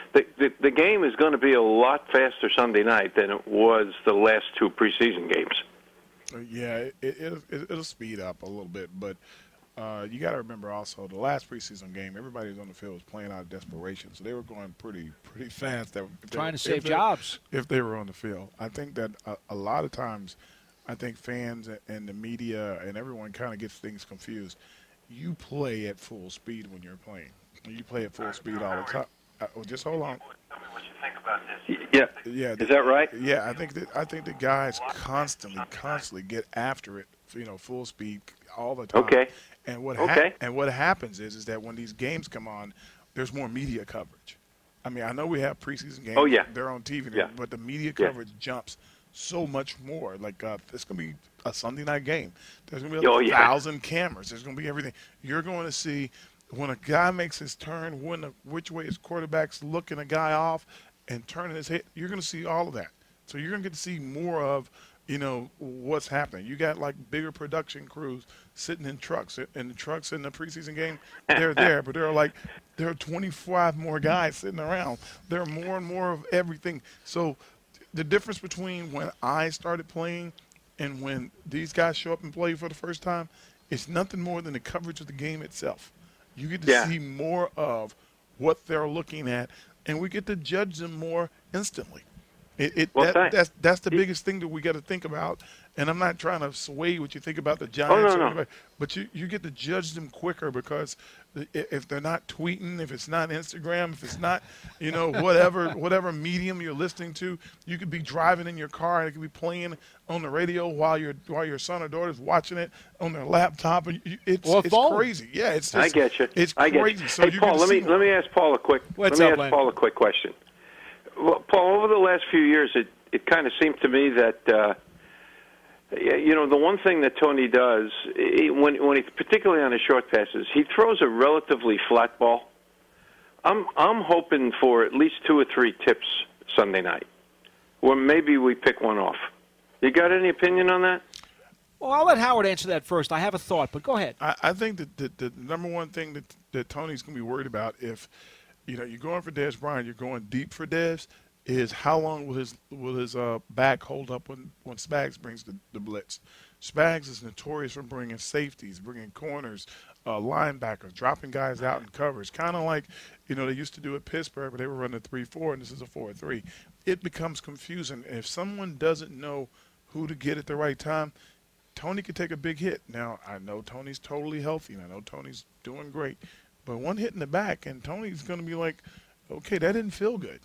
the game is going to be a lot faster Sunday night than it was the last two preseason games. Yeah, it'll speed up a little bit, but you got to remember also the last preseason game, everybody was on the field was playing out of desperation, so they were going pretty fast. Trying to save jobs if they were on the field. I think that a lot of times, I think fans and the media and everyone kind of gets things confused. You play at full speed when you're playing. You play at full speed all the time. Just hold on. Tell me what you think about this. Yeah. Is that right? Yeah, I think the guys constantly get after it, full speed all the time. Okay. And what happens is that when these games come on, there's more media coverage. I mean, I know we have preseason games. Oh, yeah. They're on TV, yeah. but the media coverage jumps so much more. Like it's going to be a Sunday night game. There's going to be 1,000 cameras. There's going to be everything. You're going to see when a guy makes his turn, which way his quarterback's looking a guy off and turning his head. You're going to see all of that. So you're going to get to see more of what's happening. You got like bigger production crews sitting in trucks, and the trucks in the preseason game, they're there, but there are 25 more guys sitting around. There are more and more of everything. So the difference between when I started playing and when these guys show up and play for the first time, it's nothing more than the coverage of the game itself. You get to see more of what they're looking at, and we get to judge them more instantly. That's the biggest thing that we got to think about. And I'm not trying to sway what you think about the Giants, but you get to judge them quicker because if they're not tweeting, if it's not Instagram, if it's not whatever medium you're listening to, you could be driving in your car and it could be playing on the radio while your son or daughter is watching it on their laptop, and it's crazy. Yeah, it's just, I get you. It's I get crazy. You. So hey, Paul, let me ask Paul a quick. Paul a quick question. Well, Paul, over the last few years, it kind of seemed to me that the one thing that Tony does when he, particularly on his short passes, he throws a relatively flat ball. I'm hoping for at least 2 or 3 tips Sunday night, or maybe we pick one off. You got any opinion on that? Well, I'll let Howard answer that first. I have a thought, but go ahead. I think that the number one thing that Tony's going to be worried about if you're going for Dez Bryant, you're going deep for Dez, is how long will his back hold up when Spags brings the blitz. Spags is notorious for bringing safeties, bringing corners, linebackers, dropping guys out in covers, kind of like they used to do at Pittsburgh, but they were running 3-4, and this is a 4-3. It becomes confusing. If someone doesn't know who to get at the right time, Tony could take a big hit. Now, I know Tony's totally healthy, and I know Tony's doing great. But one hit in the back, and Tony's going to be like, okay, that didn't feel good,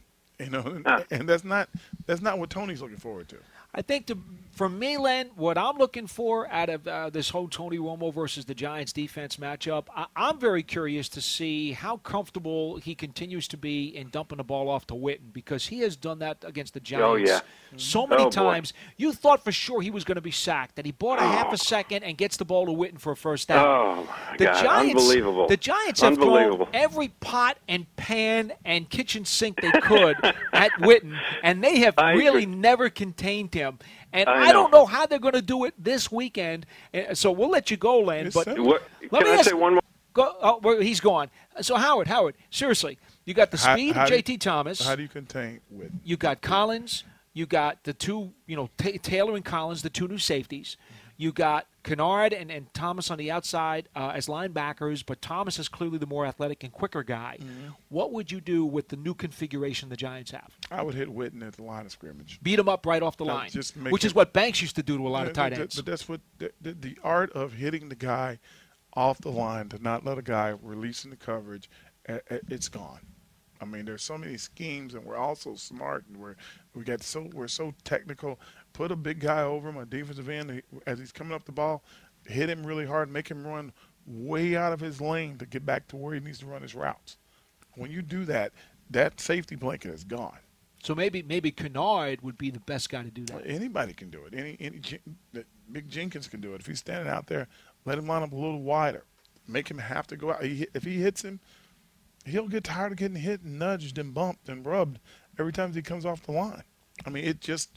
and that's not what Tony's looking forward to. I think for me, Len, what I'm looking for out of this whole Tony Romo versus the Giants defense matchup, I'm very curious to see how comfortable he continues to be in dumping the ball off to Witten, because he has done that against the Giants so many times. Boy. You thought for sure he was going to be sacked, that he bought a half a second and gets the ball to Witten for a first down. Oh, my God. Unbelievable. The Giants have thrown every pot and pan and kitchen sink they could at Witten, and they have really never contained him. And I don't know how they're going to do it this weekend. So we'll let you go, Len. But can I say one more? He's gone. So Howard, seriously, you got the speed of J.T. Thomas. How do you contain Witten? You got Collins. You got the two, Taylor and Collins, the 2 new safeties. You got Kennard and Thomas on the outside as linebackers, but Thomas is clearly the more athletic and quicker guy. Mm-hmm. What would you do with the new configuration the Giants have? I would hit Witten at the line of scrimmage. Beat him up right off the line, which is what Banks used to do to a lot of tight ends. But that's what the art of hitting the guy off the line, to not let a guy releasing the coverage, it's gone. I mean, there's so many schemes, and we're also smart, and we're so technical. Put a big guy over him, a defensive end, as he's coming up the ball, hit him really hard, make him run way out of his lane to get back to where he needs to run his routes. When you do that, that safety blanket is gone. So maybe Kennard would be the best guy to do that. Anybody can do it. Big Jenkins can do it. If he's standing out there, let him line up a little wider. Make him have to go out. If he hits him, he'll get tired of getting hit and nudged and bumped and rubbed every time he comes off the line. I mean,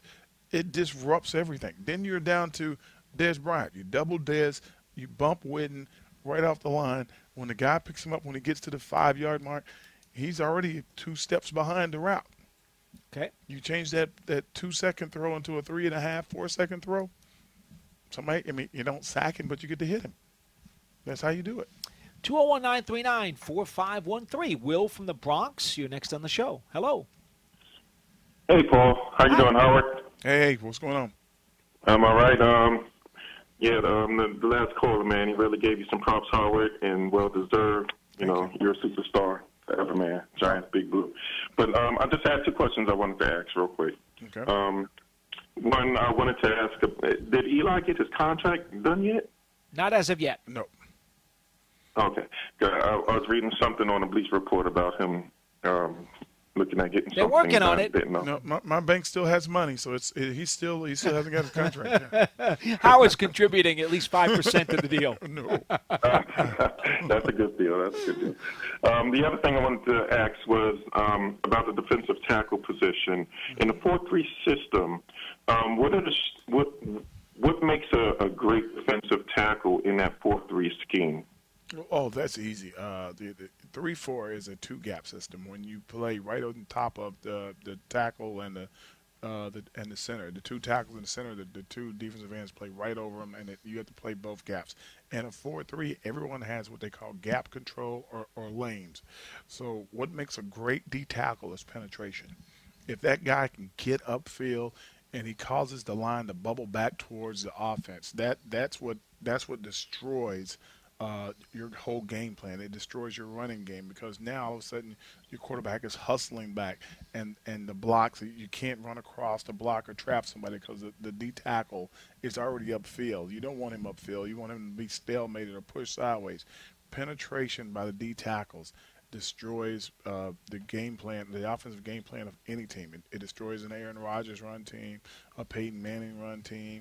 it disrupts everything. Then you're down to Dez Bryant. You double Dez, you bump Witten right off the line. When the guy picks him up, when he gets to the 5-yard mark, he's already 2 steps behind the route. Okay. You change that 2-second throw into a 3.5, 4-second throw. You don't sack him, but you get to hit him. That's how you do it. 201-939-4513. Will from the Bronx, you're next on the show. Hello. Hey, Paul. How you doing, Howard? Hey, what's going on? I'm all right. The last caller, man, he really gave you some props, Howard, and well-deserved. You're a superstar forever, man. Giants, Big Blue. But I just had 2 questions I wanted to ask real quick. Okay. One, I wanted to ask, did Eli get his contract done yet? Not as of yet. No. Okay. Good. I was reading something on the Bleacher Report about him looking at getting something. They're working on it. No, my bank still has money, so he still hasn't got his contract. Howard's contributing at least 5% to the deal. No. That's a good deal. The other thing I wanted to ask was about the defensive tackle position. In the 4-3 system, what makes a great defensive tackle in that 4-3 scheme? Oh, that's easy. The 3-4 is a 2-gap system. When you play right on top of the tackle and the center, the 2 tackles in the center, the 2 defensive ends play right over them, and you have to play both gaps. And a 4-3, everyone has what they call gap control or lanes. So what makes a great D tackle is penetration. If that guy can get upfield and he causes the line to bubble back towards the offense, that's what destroys your whole game plan. It destroys your running game because now all of a sudden your quarterback is hustling back and the blocks, you can't run across the block or trap somebody because the D tackle is already upfield. You don't want him upfield. You want him to be stalemated or pushed sideways. Penetration by the D tackles destroys the game plan, the offensive game plan of any team. It destroys an Aaron Rodgers run team, a Peyton Manning run team,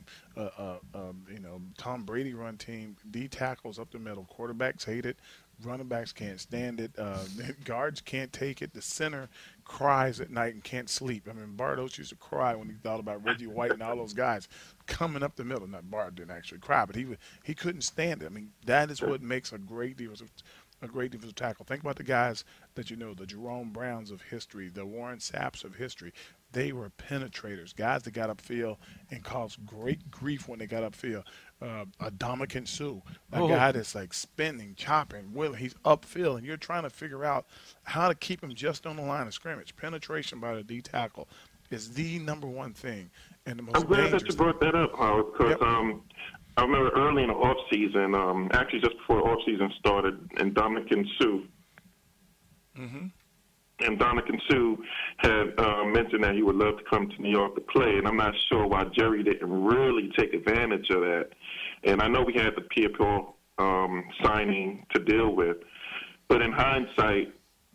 Tom Brady run team. D tackles up the middle. Quarterbacks hate it. Running backs can't stand it. Guards can't take it. The center cries at night and can't sleep. I mean, Bardos used to cry when he thought about Reggie White and all those guys coming up the middle. Not Bart didn't actually cry, but he couldn't stand it. I mean, that is what makes a great defensive tackle. Think about the guys that the Jerome Browns of history, the Warren Sapps of history. They were penetrators, guys that got upfield and caused great grief when they got upfield. Ndamukong Suh, a guy that's like spinning, chopping, he's upfield, and you're trying to figure out how to keep him just on the line of scrimmage. Penetration by the D tackle is the number one thing and the most dangerous. I'm glad that you brought that up, Howard, because I remember early in the offseason, actually just before the offseason started, and Ndamukong Suh. Mm-hmm. And Ndamukong Suh had mentioned that he would love to come to New York to play, and I'm not sure why Jerry didn't really take advantage of that. And I know we had the Pierre-Paul signing to deal with, but in hindsight,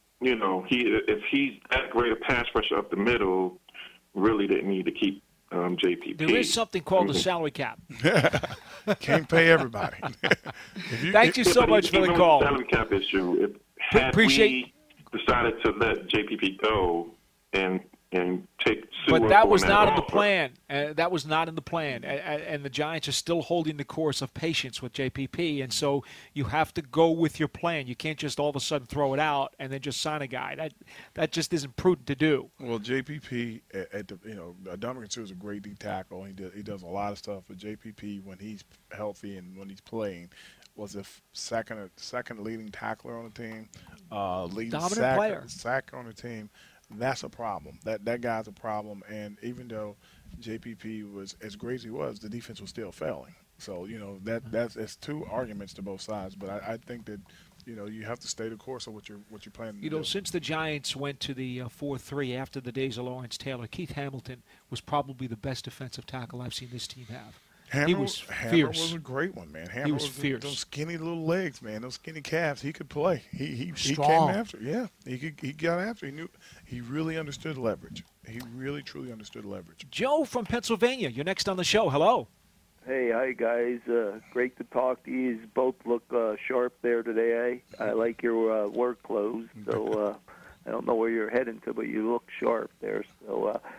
if he's that great a pass rusher up the middle, really didn't need to keep JPP. There is something called the salary cap. Can't pay everybody. Thank you so much for the call. Salary cap issue. We decided to let JPP go and take Sewell. But that was not in the plan. That was not in the plan. And the Giants are still holding the course of patience with JPP. And so you have to go with your plan. You can't just all of a sudden throw it out and then just sign a guy. That just isn't prudent to do. Well, JPP, Ndamukong Suh is a great D tackle. He does a lot of stuff. But JPP, when he's healthy and when he's playing, was the second leading tackler on the team, leading sack on the team. That's a problem. That guy's a problem. And even though JPP was as great as he was, the defense was still failing. So that's 2 arguments to both sides. But I think that you have to stay the course of what you're planning to do. Since the Giants went to the 4-3 after the days of Lawrence Taylor, Keith Hamilton was probably the best defensive tackle I've seen this team have. He was fierce. Hammer was a great one, man. Hammer he was fierce. Those skinny little legs, man. Those skinny calves. He could play. He came after. Yeah, he got after. He really understood leverage. He really truly understood leverage. Joe from Pennsylvania, you're next on the show. Hello. Hey, hi guys. Great to talk to you. You both look sharp there today. I like your work clothes. So I don't know where you're heading to, but you look sharp there. So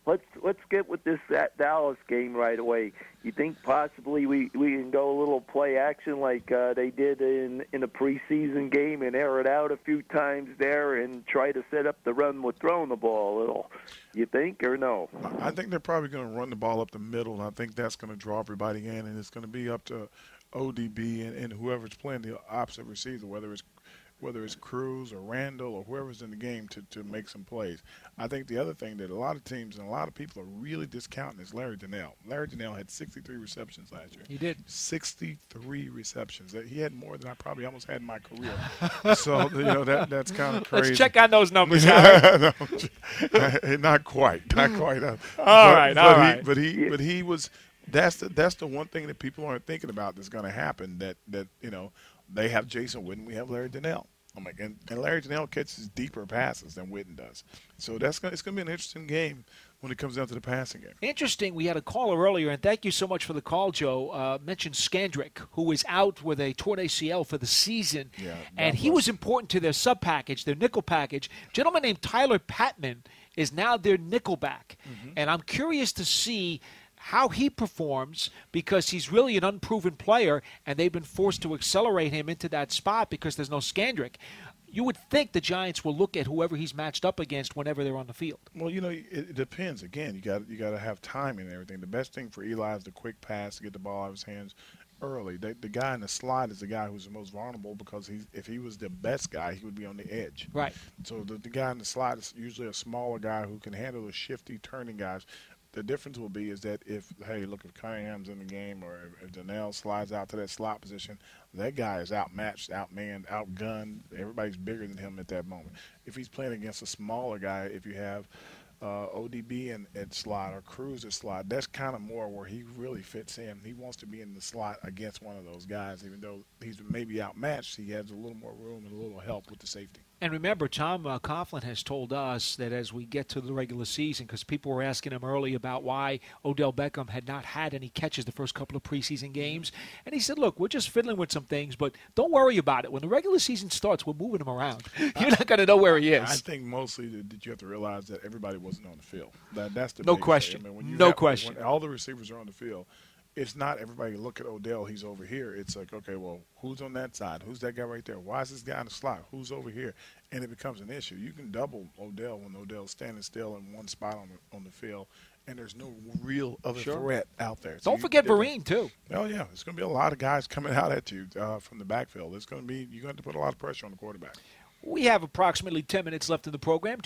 let's get with this Dallas game right away. You think possibly we can go a little play action like they did in a preseason game and air it out a few times there and try to set up the run with throwing the ball a little? You think or no? I think they're probably going to run the ball up the middle, and I think that's going to draw everybody in, and it's going to be up to ODB and whoever's playing the opposite receiver, whether it's Cruz or Randall or whoever's in the game to make some plays. I think the other thing that a lot of teams and a lot of people are really discounting is Larry Donnell. Larry Donnell had 63 receptions last year. He did. 63 receptions. He had more than I probably almost had in my career. So, that's kind of crazy. Let's check on those numbers, No, not quite. Not quite. All right. But he was – that's the one thing that people aren't thinking about that's going to happen, that they have Jason Witten, we have Larry Donnell. And Larry Donnell catches deeper passes than Witten does. So it's going to be an interesting game when it comes down to the passing game. Interesting. We had a caller earlier, and thank you so much for the call, Joe. Mentioned Skandrick, who is out with a torn ACL for the season. Yeah, and he was important to their sub package, their nickel package. A gentleman named Tyler Patman is now their nickel back. Mm-hmm. And I'm curious to see how he performs, because he's really an unproven player, and they've been forced to accelerate him into that spot because there's no Skandrick. You would think the Giants will look at whoever he's matched up against whenever they're on the field. Well, it depends. Again, you got to have timing and everything. The best thing for Eli is the quick pass to get the ball out of his hands early. The guy in the slot is the guy who's the most vulnerable, because if he was the best guy, he would be on the edge. Right. So the guy in the slot is usually a smaller guy who can handle the shifty, turning guys. The difference will be is that if Cunningham's in the game, or if Donnell slides out to that slot position, that guy is outmatched, outmanned, outgunned. Everybody's bigger than him at that moment. If he's playing against a smaller guy, if you have ODB at slot or Cruz at slot, that's kind of more where he really fits in. He wants to be in the slot against one of those guys. Even though he's maybe outmatched, he has a little more room and a little help with the safety. And remember, Tom Coughlin has told us that as we get to the regular season, because people were asking him early about why Odell Beckham had not had any catches the first couple of preseason games, and he said, look, we're just fiddling with some things, but don't worry about it. When the regular season starts, we're moving him around. You're not going to know where he is. I think mostly that you have to realize that everybody wasn't on the field. That's the no question. When all the receivers are on the field, it's not everybody look at Odell, he's over here. It's like, okay, well, who's on that side? Who's that guy right there? Why is this guy in the slot? Who's over here? And it becomes an issue. You can double Odell when Odell's standing still in one spot on the field, and there's no real other threat out there. So don't forget Vereen, too. Oh, yeah. There's going to be a lot of guys coming out at you from the backfield. You're going to have to put a lot of pressure on the quarterback. We have approximately 10 minutes left in the program,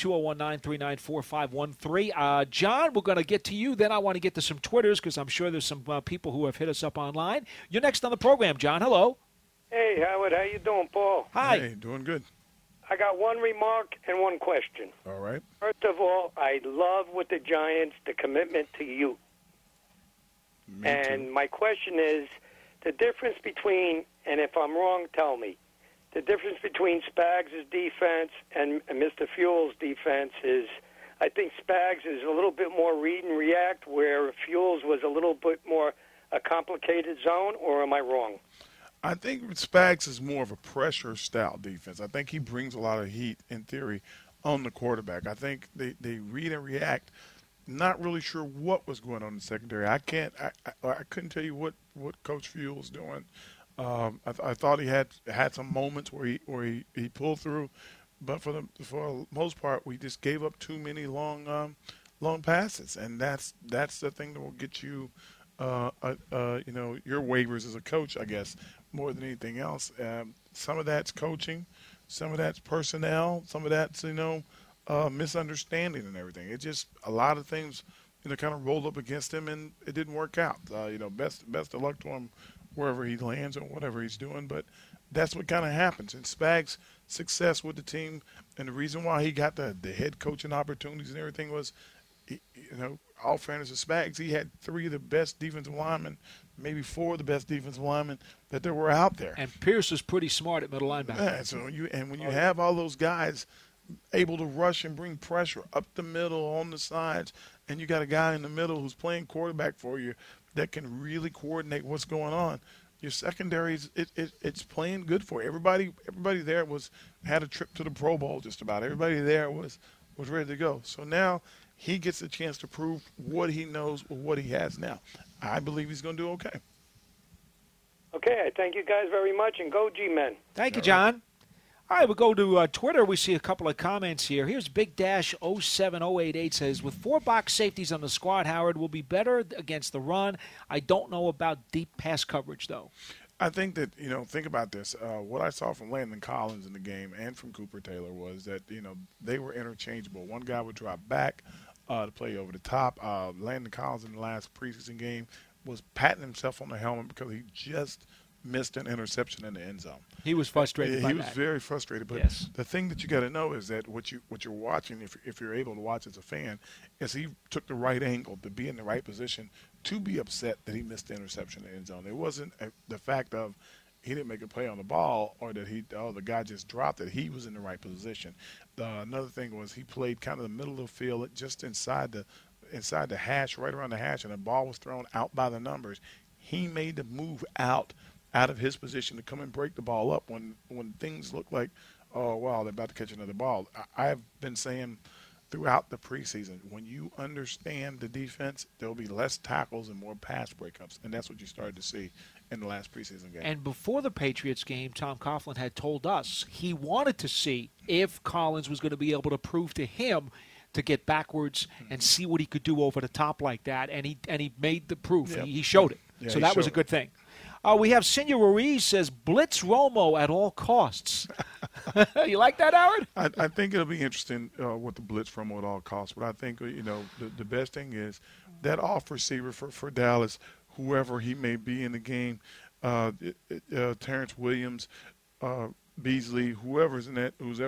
201-939-4513. John, we're going to get to you. Then I want to get to some Twitters, because I'm sure there's some people who have hit us up online. You're next on the program, John. Hello. Hey, Howard. How you doing, Paul? Hi. Hey, doing good. I got one remark and one question. All right. First of all, I love with the Giants the commitment to youth. And my question is, the difference between, and if I'm wrong, tell me, the difference between Spags' defense and Mr. Fuel's defense is, I think Spags is a little bit more read and react, where Fuel's was a little bit more a complicated zone, or am I wrong? I think Spags is more of a pressure-style defense. I think he brings a lot of heat, in theory, on the quarterback. I think they read and react. Not really sure what was going on in the secondary. I couldn't tell you what Coach Fuel was doing. I thought he had some moments where he pulled through, but for the most part, we just gave up too many long passes, and that's the thing that will get you, your waivers as a coach, I guess, more than anything else. Some of that's coaching, some of that's personnel, some of that's misunderstanding and everything. It just a lot of things, kind of rolled up against him, and it didn't work out. Best of luck to him wherever he lands or whatever he's doing, but that's what kind of happens. And Spags' success with the team, and the reason why he got the head coaching opportunities and everything was, all fairness to Spags, he had 3 of the best defensive linemen, maybe 4 of the best defensive linemen that there were out there. And Pierce is pretty smart at middle linebacker. Yeah, so when you have all those guys able to rush and bring pressure up the middle, on the sides, and you got a guy in the middle who's playing quarterback for you that can really coordinate what's going on, your secondary it's playing good for you. Everybody there had a trip to the Pro Bowl, just about. Everybody there was ready to go. So now he gets a chance to prove what he knows or what he has now. I believe he's going to do okay. Okay, I thank you guys very much, and go G-Men. Thank you, John. All right, we'll go to Twitter. We see a couple of comments here. Here's Big Dash 07088 says, with 4 box safeties on the squad, Howard will be better against the run. I don't know about deep pass coverage, though. I think that, think about this. What I saw from Landon Collins in the game and from Cooper Taylor was that, they were interchangeable. One guy would drop back to play over the top. Landon Collins in the last preseason game was patting himself on the helmet because he just missed an interception in the end zone. He was frustrated by He was that. very frustrated. But yes. The thing that you got to know is that what you're watching, if you're able to watch as a fan, is he took the right angle to be in the right position to be upset that he missed the interception in the end zone. It wasn't the fact of he didn't make a play on the ball or that the guy just dropped it. He was in the right position. Another thing was he played kind of the middle of the field, just inside the hash, right around the hash, and the ball was thrown out by the numbers. He made the move out of his position to come and break the ball up when things look like, oh, wow, they're about to catch another ball. I've been saying throughout the preseason, when you understand the defense, there'll be less tackles and more pass breakups, and that's what you started to see in the last preseason game. And before the Patriots game, Tom Coughlin had told us he wanted to see if Collins was going to be able to prove to him to get backwards and see what he could do over the top like that, and he made the proof. Yep. He showed it. Yeah, so that was a good thing. We have Senor Ruiz says, blitz Romo at all costs. You like that, Howard? I think it'll be interesting with the blitz Romo at all costs. But I think, the best thing is that off receiver for Dallas, whoever he may be in the game, Terrence Williams, Beasley, who's in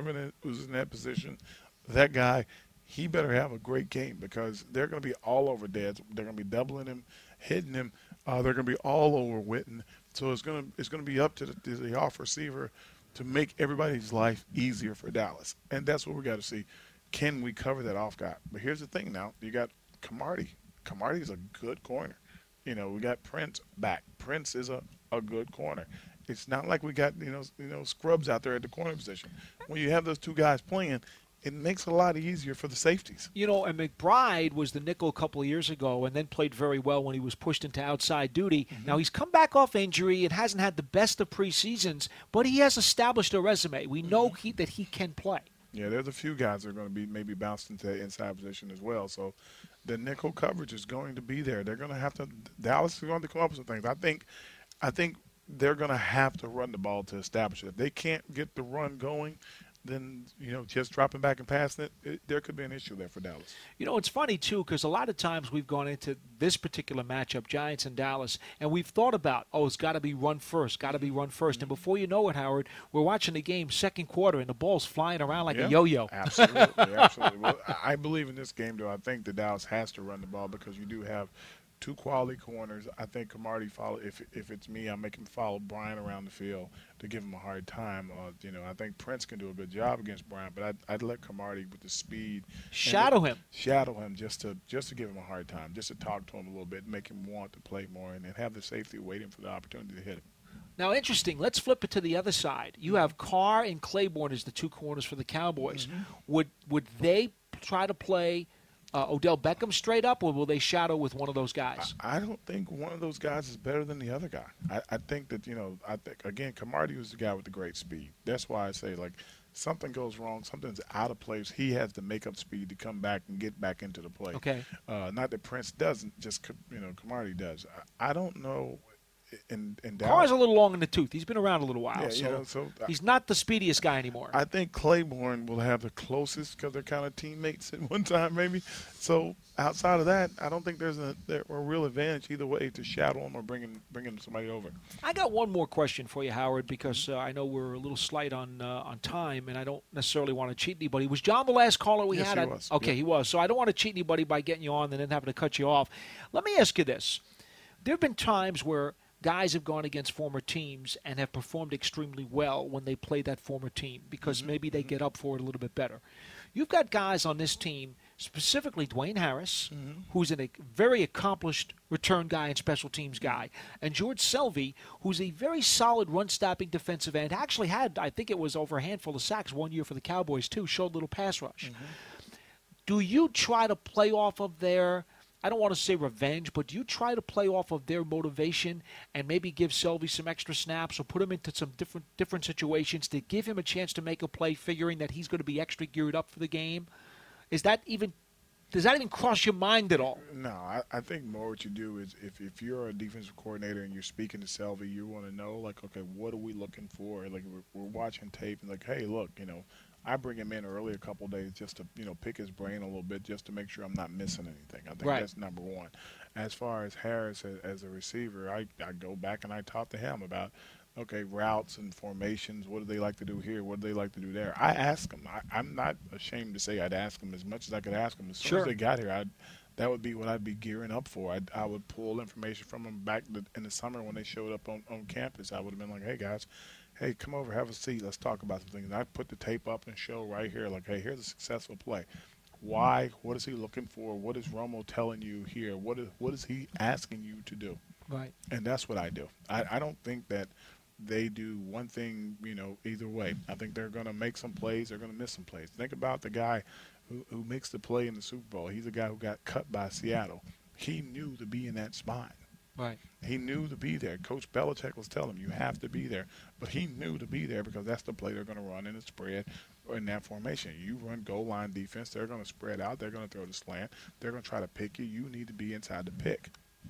that position, that guy, he better have a great game because they're going to be all over Dez. They're going to be doubling him, hitting him. They're going to be all over Witten. So it's going to be up to the off receiver to make everybody's life easier for Dallas. And that's what we got to see. Can we cover that off guy? But here's the thing now. You got Cromartie. Cromartie's a good corner. We got Prince back. Prince is a good corner. It's not like we got, scrubs out there at the corner position. When you have those two guys playing, it makes it a lot easier for the safeties. And McBride was the nickel a couple of years ago and then played very well when he was pushed into outside duty. Mm-hmm. Now, he's come back off injury and hasn't had the best of preseasons, but he has established a resume. We know that he can play. Yeah, there's a few guys that are going to be maybe bounced into the inside position as well. So the nickel coverage is going to be there. They're going to have to – Dallas is going to come up with some things. I think they're going to have to run the ball to establish it. If they can't get the run going – then, just dropping back and passing it, there could be an issue there for Dallas. It's funny, too, because a lot of times we've gone into this particular matchup, Giants and Dallas, and we've thought about, it's got to be run first, And before you know it, Howard, we're watching the game second quarter, and the ball's flying around like a yo-yo. Absolutely. Well, I believe in this game, though. I think that Dallas has to run the ball because you do have two quality corners. I think Cromartie if it's me, I make him follow Brian around the field to give him a hard time. I think Prince can do a good job against Brian, but I'd let Cromartie with the speed shadow him just to give him a hard time, just to talk to him a little bit, make him want to play more, and then have the safety waiting for the opportunity to hit him. Now, interesting. Let's flip it to the other side. You have Carr and Claiborne as the two corners for the Cowboys. Mm-hmm. Would they try to play Odell Beckham straight up, or will they shadow with one of those guys? I don't think one of those guys is better than the other guy. I think that, again, Cromartie was the guy with the great speed. That's why I say, something goes wrong, something's out of place. He has the make-up speed to come back and get back into the play. Okay. Not that Prince doesn't, just, Cromartie does. I don't know. In Dallas, Carr's a little long in the tooth. He's been around a little while, so he's not the speediest guy anymore. I think Claiborne will have the closest because they're kind of teammates at one time, maybe. So outside of that, I don't think there's a real advantage either way to shadow him or bringing somebody over. I got one more question for you, Howard, because I know we're a little slight on time, and I don't necessarily want to cheat anybody. Was John the last caller we had? He was. Okay, he was. So I don't want to cheat anybody by getting you on and then having to cut you off. Let me ask you this. There have been times where guys have gone against former teams and have performed extremely well when they play that former team because maybe they get up for it a little bit better. You've got guys on this team, specifically Dwayne Harris, who's a very accomplished return guy and special teams guy, and George Selvey, who's a very solid run-stopping defensive end, actually had, I think it was over a handful of sacks one year for the Cowboys too, showed a little pass rush. do you try to play off of their, I don't want to say revenge, but do you try to play off of their motivation and maybe give Selvey some extra snaps or put him into some different situations to give him a chance to make a play, figuring that he's going to be extra geared up for the game? Does that even cross your mind at all? No, I think more what you do is if you're a defensive coordinator and you're speaking to Selvey, you want to know, like, okay, what are we looking for? Like, we're watching tape and like, hey, look, I bring him in early a couple of days just to, pick his brain a little bit just to make sure I'm not missing anything. I think that's number one. As far as Harris as a receiver, I go back and I talk to him about, okay, routes and formations, what do they like to do here? What do they like to do there? I ask them. I'm not ashamed to say I'd ask them as much as I could ask them. As soon as they got here, that would be what I'd be gearing up for. I would pull information from them back in the summer when they showed up on campus. I would have been like, hey, guys, hey, come over, have a seat. Let's talk about some things. And I put the tape up and show right here, like, hey, here's a successful play. Why? What is he looking for? What is Romo telling you here? What is he asking you to do? Right. And that's what I do. I don't think that they do one thing, either way. I think they're going to make some plays. They're going to miss some plays. Think about the guy who makes the play in the Super Bowl. He's a guy who got cut by Seattle. He knew to be in that spot. Right. He knew to be there. Coach Belichick was telling him, you have to be there. But he knew to be there because that's the play they're going to run in the spread or in that formation. You run goal line defense, they're going to spread out. They're going to throw the slant. They're going to try to pick you. You need to be inside the pick.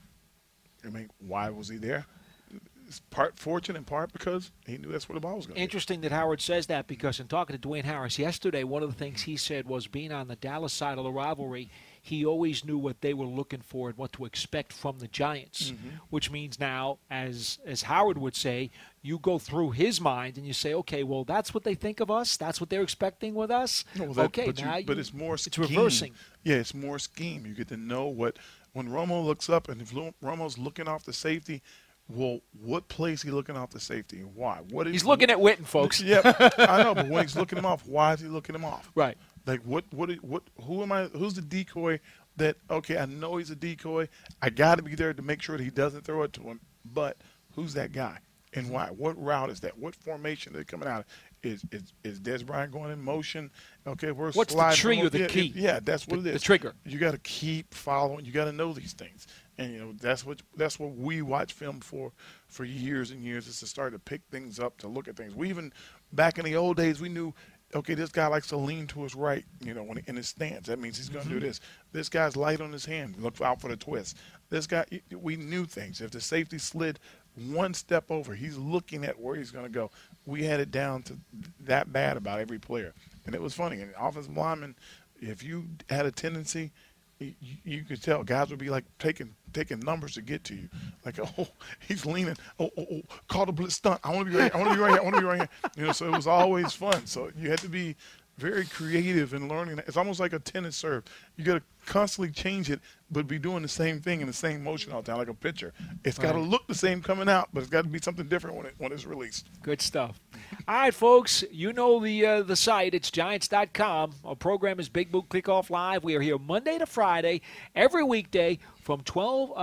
I mean, why was he there? It's part fortune in part because he knew that's where the ball was going to be. Interesting that Howard says that, because in talking to Dwayne Harris yesterday, one of the things he said was, being on the Dallas side of the rivalry, he always knew what they were looking for and what to expect from the Giants, which means now, as Howard would say, you go through his mind and you say, okay, well, that's what they think of us. That's what they're expecting with us. But it's more scheme. It's reversing. Yeah, it's more scheme. You get to know when Romo looks up, and if Romo's looking off the safety, well, what play is he looking off the safety and why? He's looking at Witten, folks. Yeah, I know, but when he's looking him off, why is he looking him off? Right. Like, who am I? Who's the decoy that, okay, I know he's a decoy. I got to be there to make sure that he doesn't throw it to him. But who's that guy and why? What route is that? What formation are they coming out of? Is Dez Bryant going in motion? Okay, what's the tree or the key? Yeah, that's what it is. The trigger. You got to keep following. You got to know these things. And, that's what we watch film for years and years, is to start to pick things up, to look at things. We even, back in the old days, we knew, okay, this guy likes to lean to his right, when in his stance. That means he's going to do this. This guy's light on his hand. Look out for the twist. This guy, we knew things. If the safety slid one step over, he's looking at where he's going to go. We had it down to that bad about every player. And it was funny. And offensive linemen, if you had a tendency, you could tell guys would be like taking numbers to get to you. Like, oh, he's leaning. Oh, call the blitz stunt. I want to be right here. I want to be right here. I want to be right here. So it was always fun. So you had to be very creative in learning. It's almost like a tennis serve. You got to constantly change it, but be doing the same thing in the same motion all the time, like a pitcher. It's got to look the same coming out, but it's got to be something different when it's released. Good stuff. All right, folks, you know the site. It's Giants.com. Our program is Big Boot Kickoff Live. We are here Monday to Friday, every weekday from 12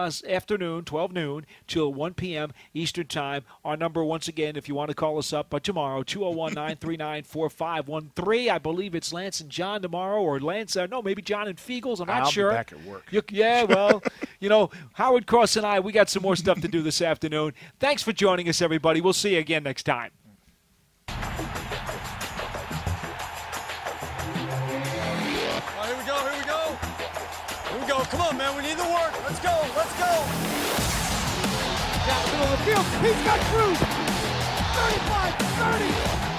noon till 1 p.m. Eastern Time. Our number, once again, if you want to call us up tomorrow, 201-939-4513. I believe it's Lance and John tomorrow, or Lance, maybe John and Feagles. I'm not sure. I'll be back at work. Yeah, well, Howard Cross and I, we got some more stuff to do this afternoon. Thanks for joining us, everybody. We'll see you again next time. Here we go. Here we go. Come on, man. We need the work. Let's go. Down the middle of the field. He's got Cruz. 35, 30.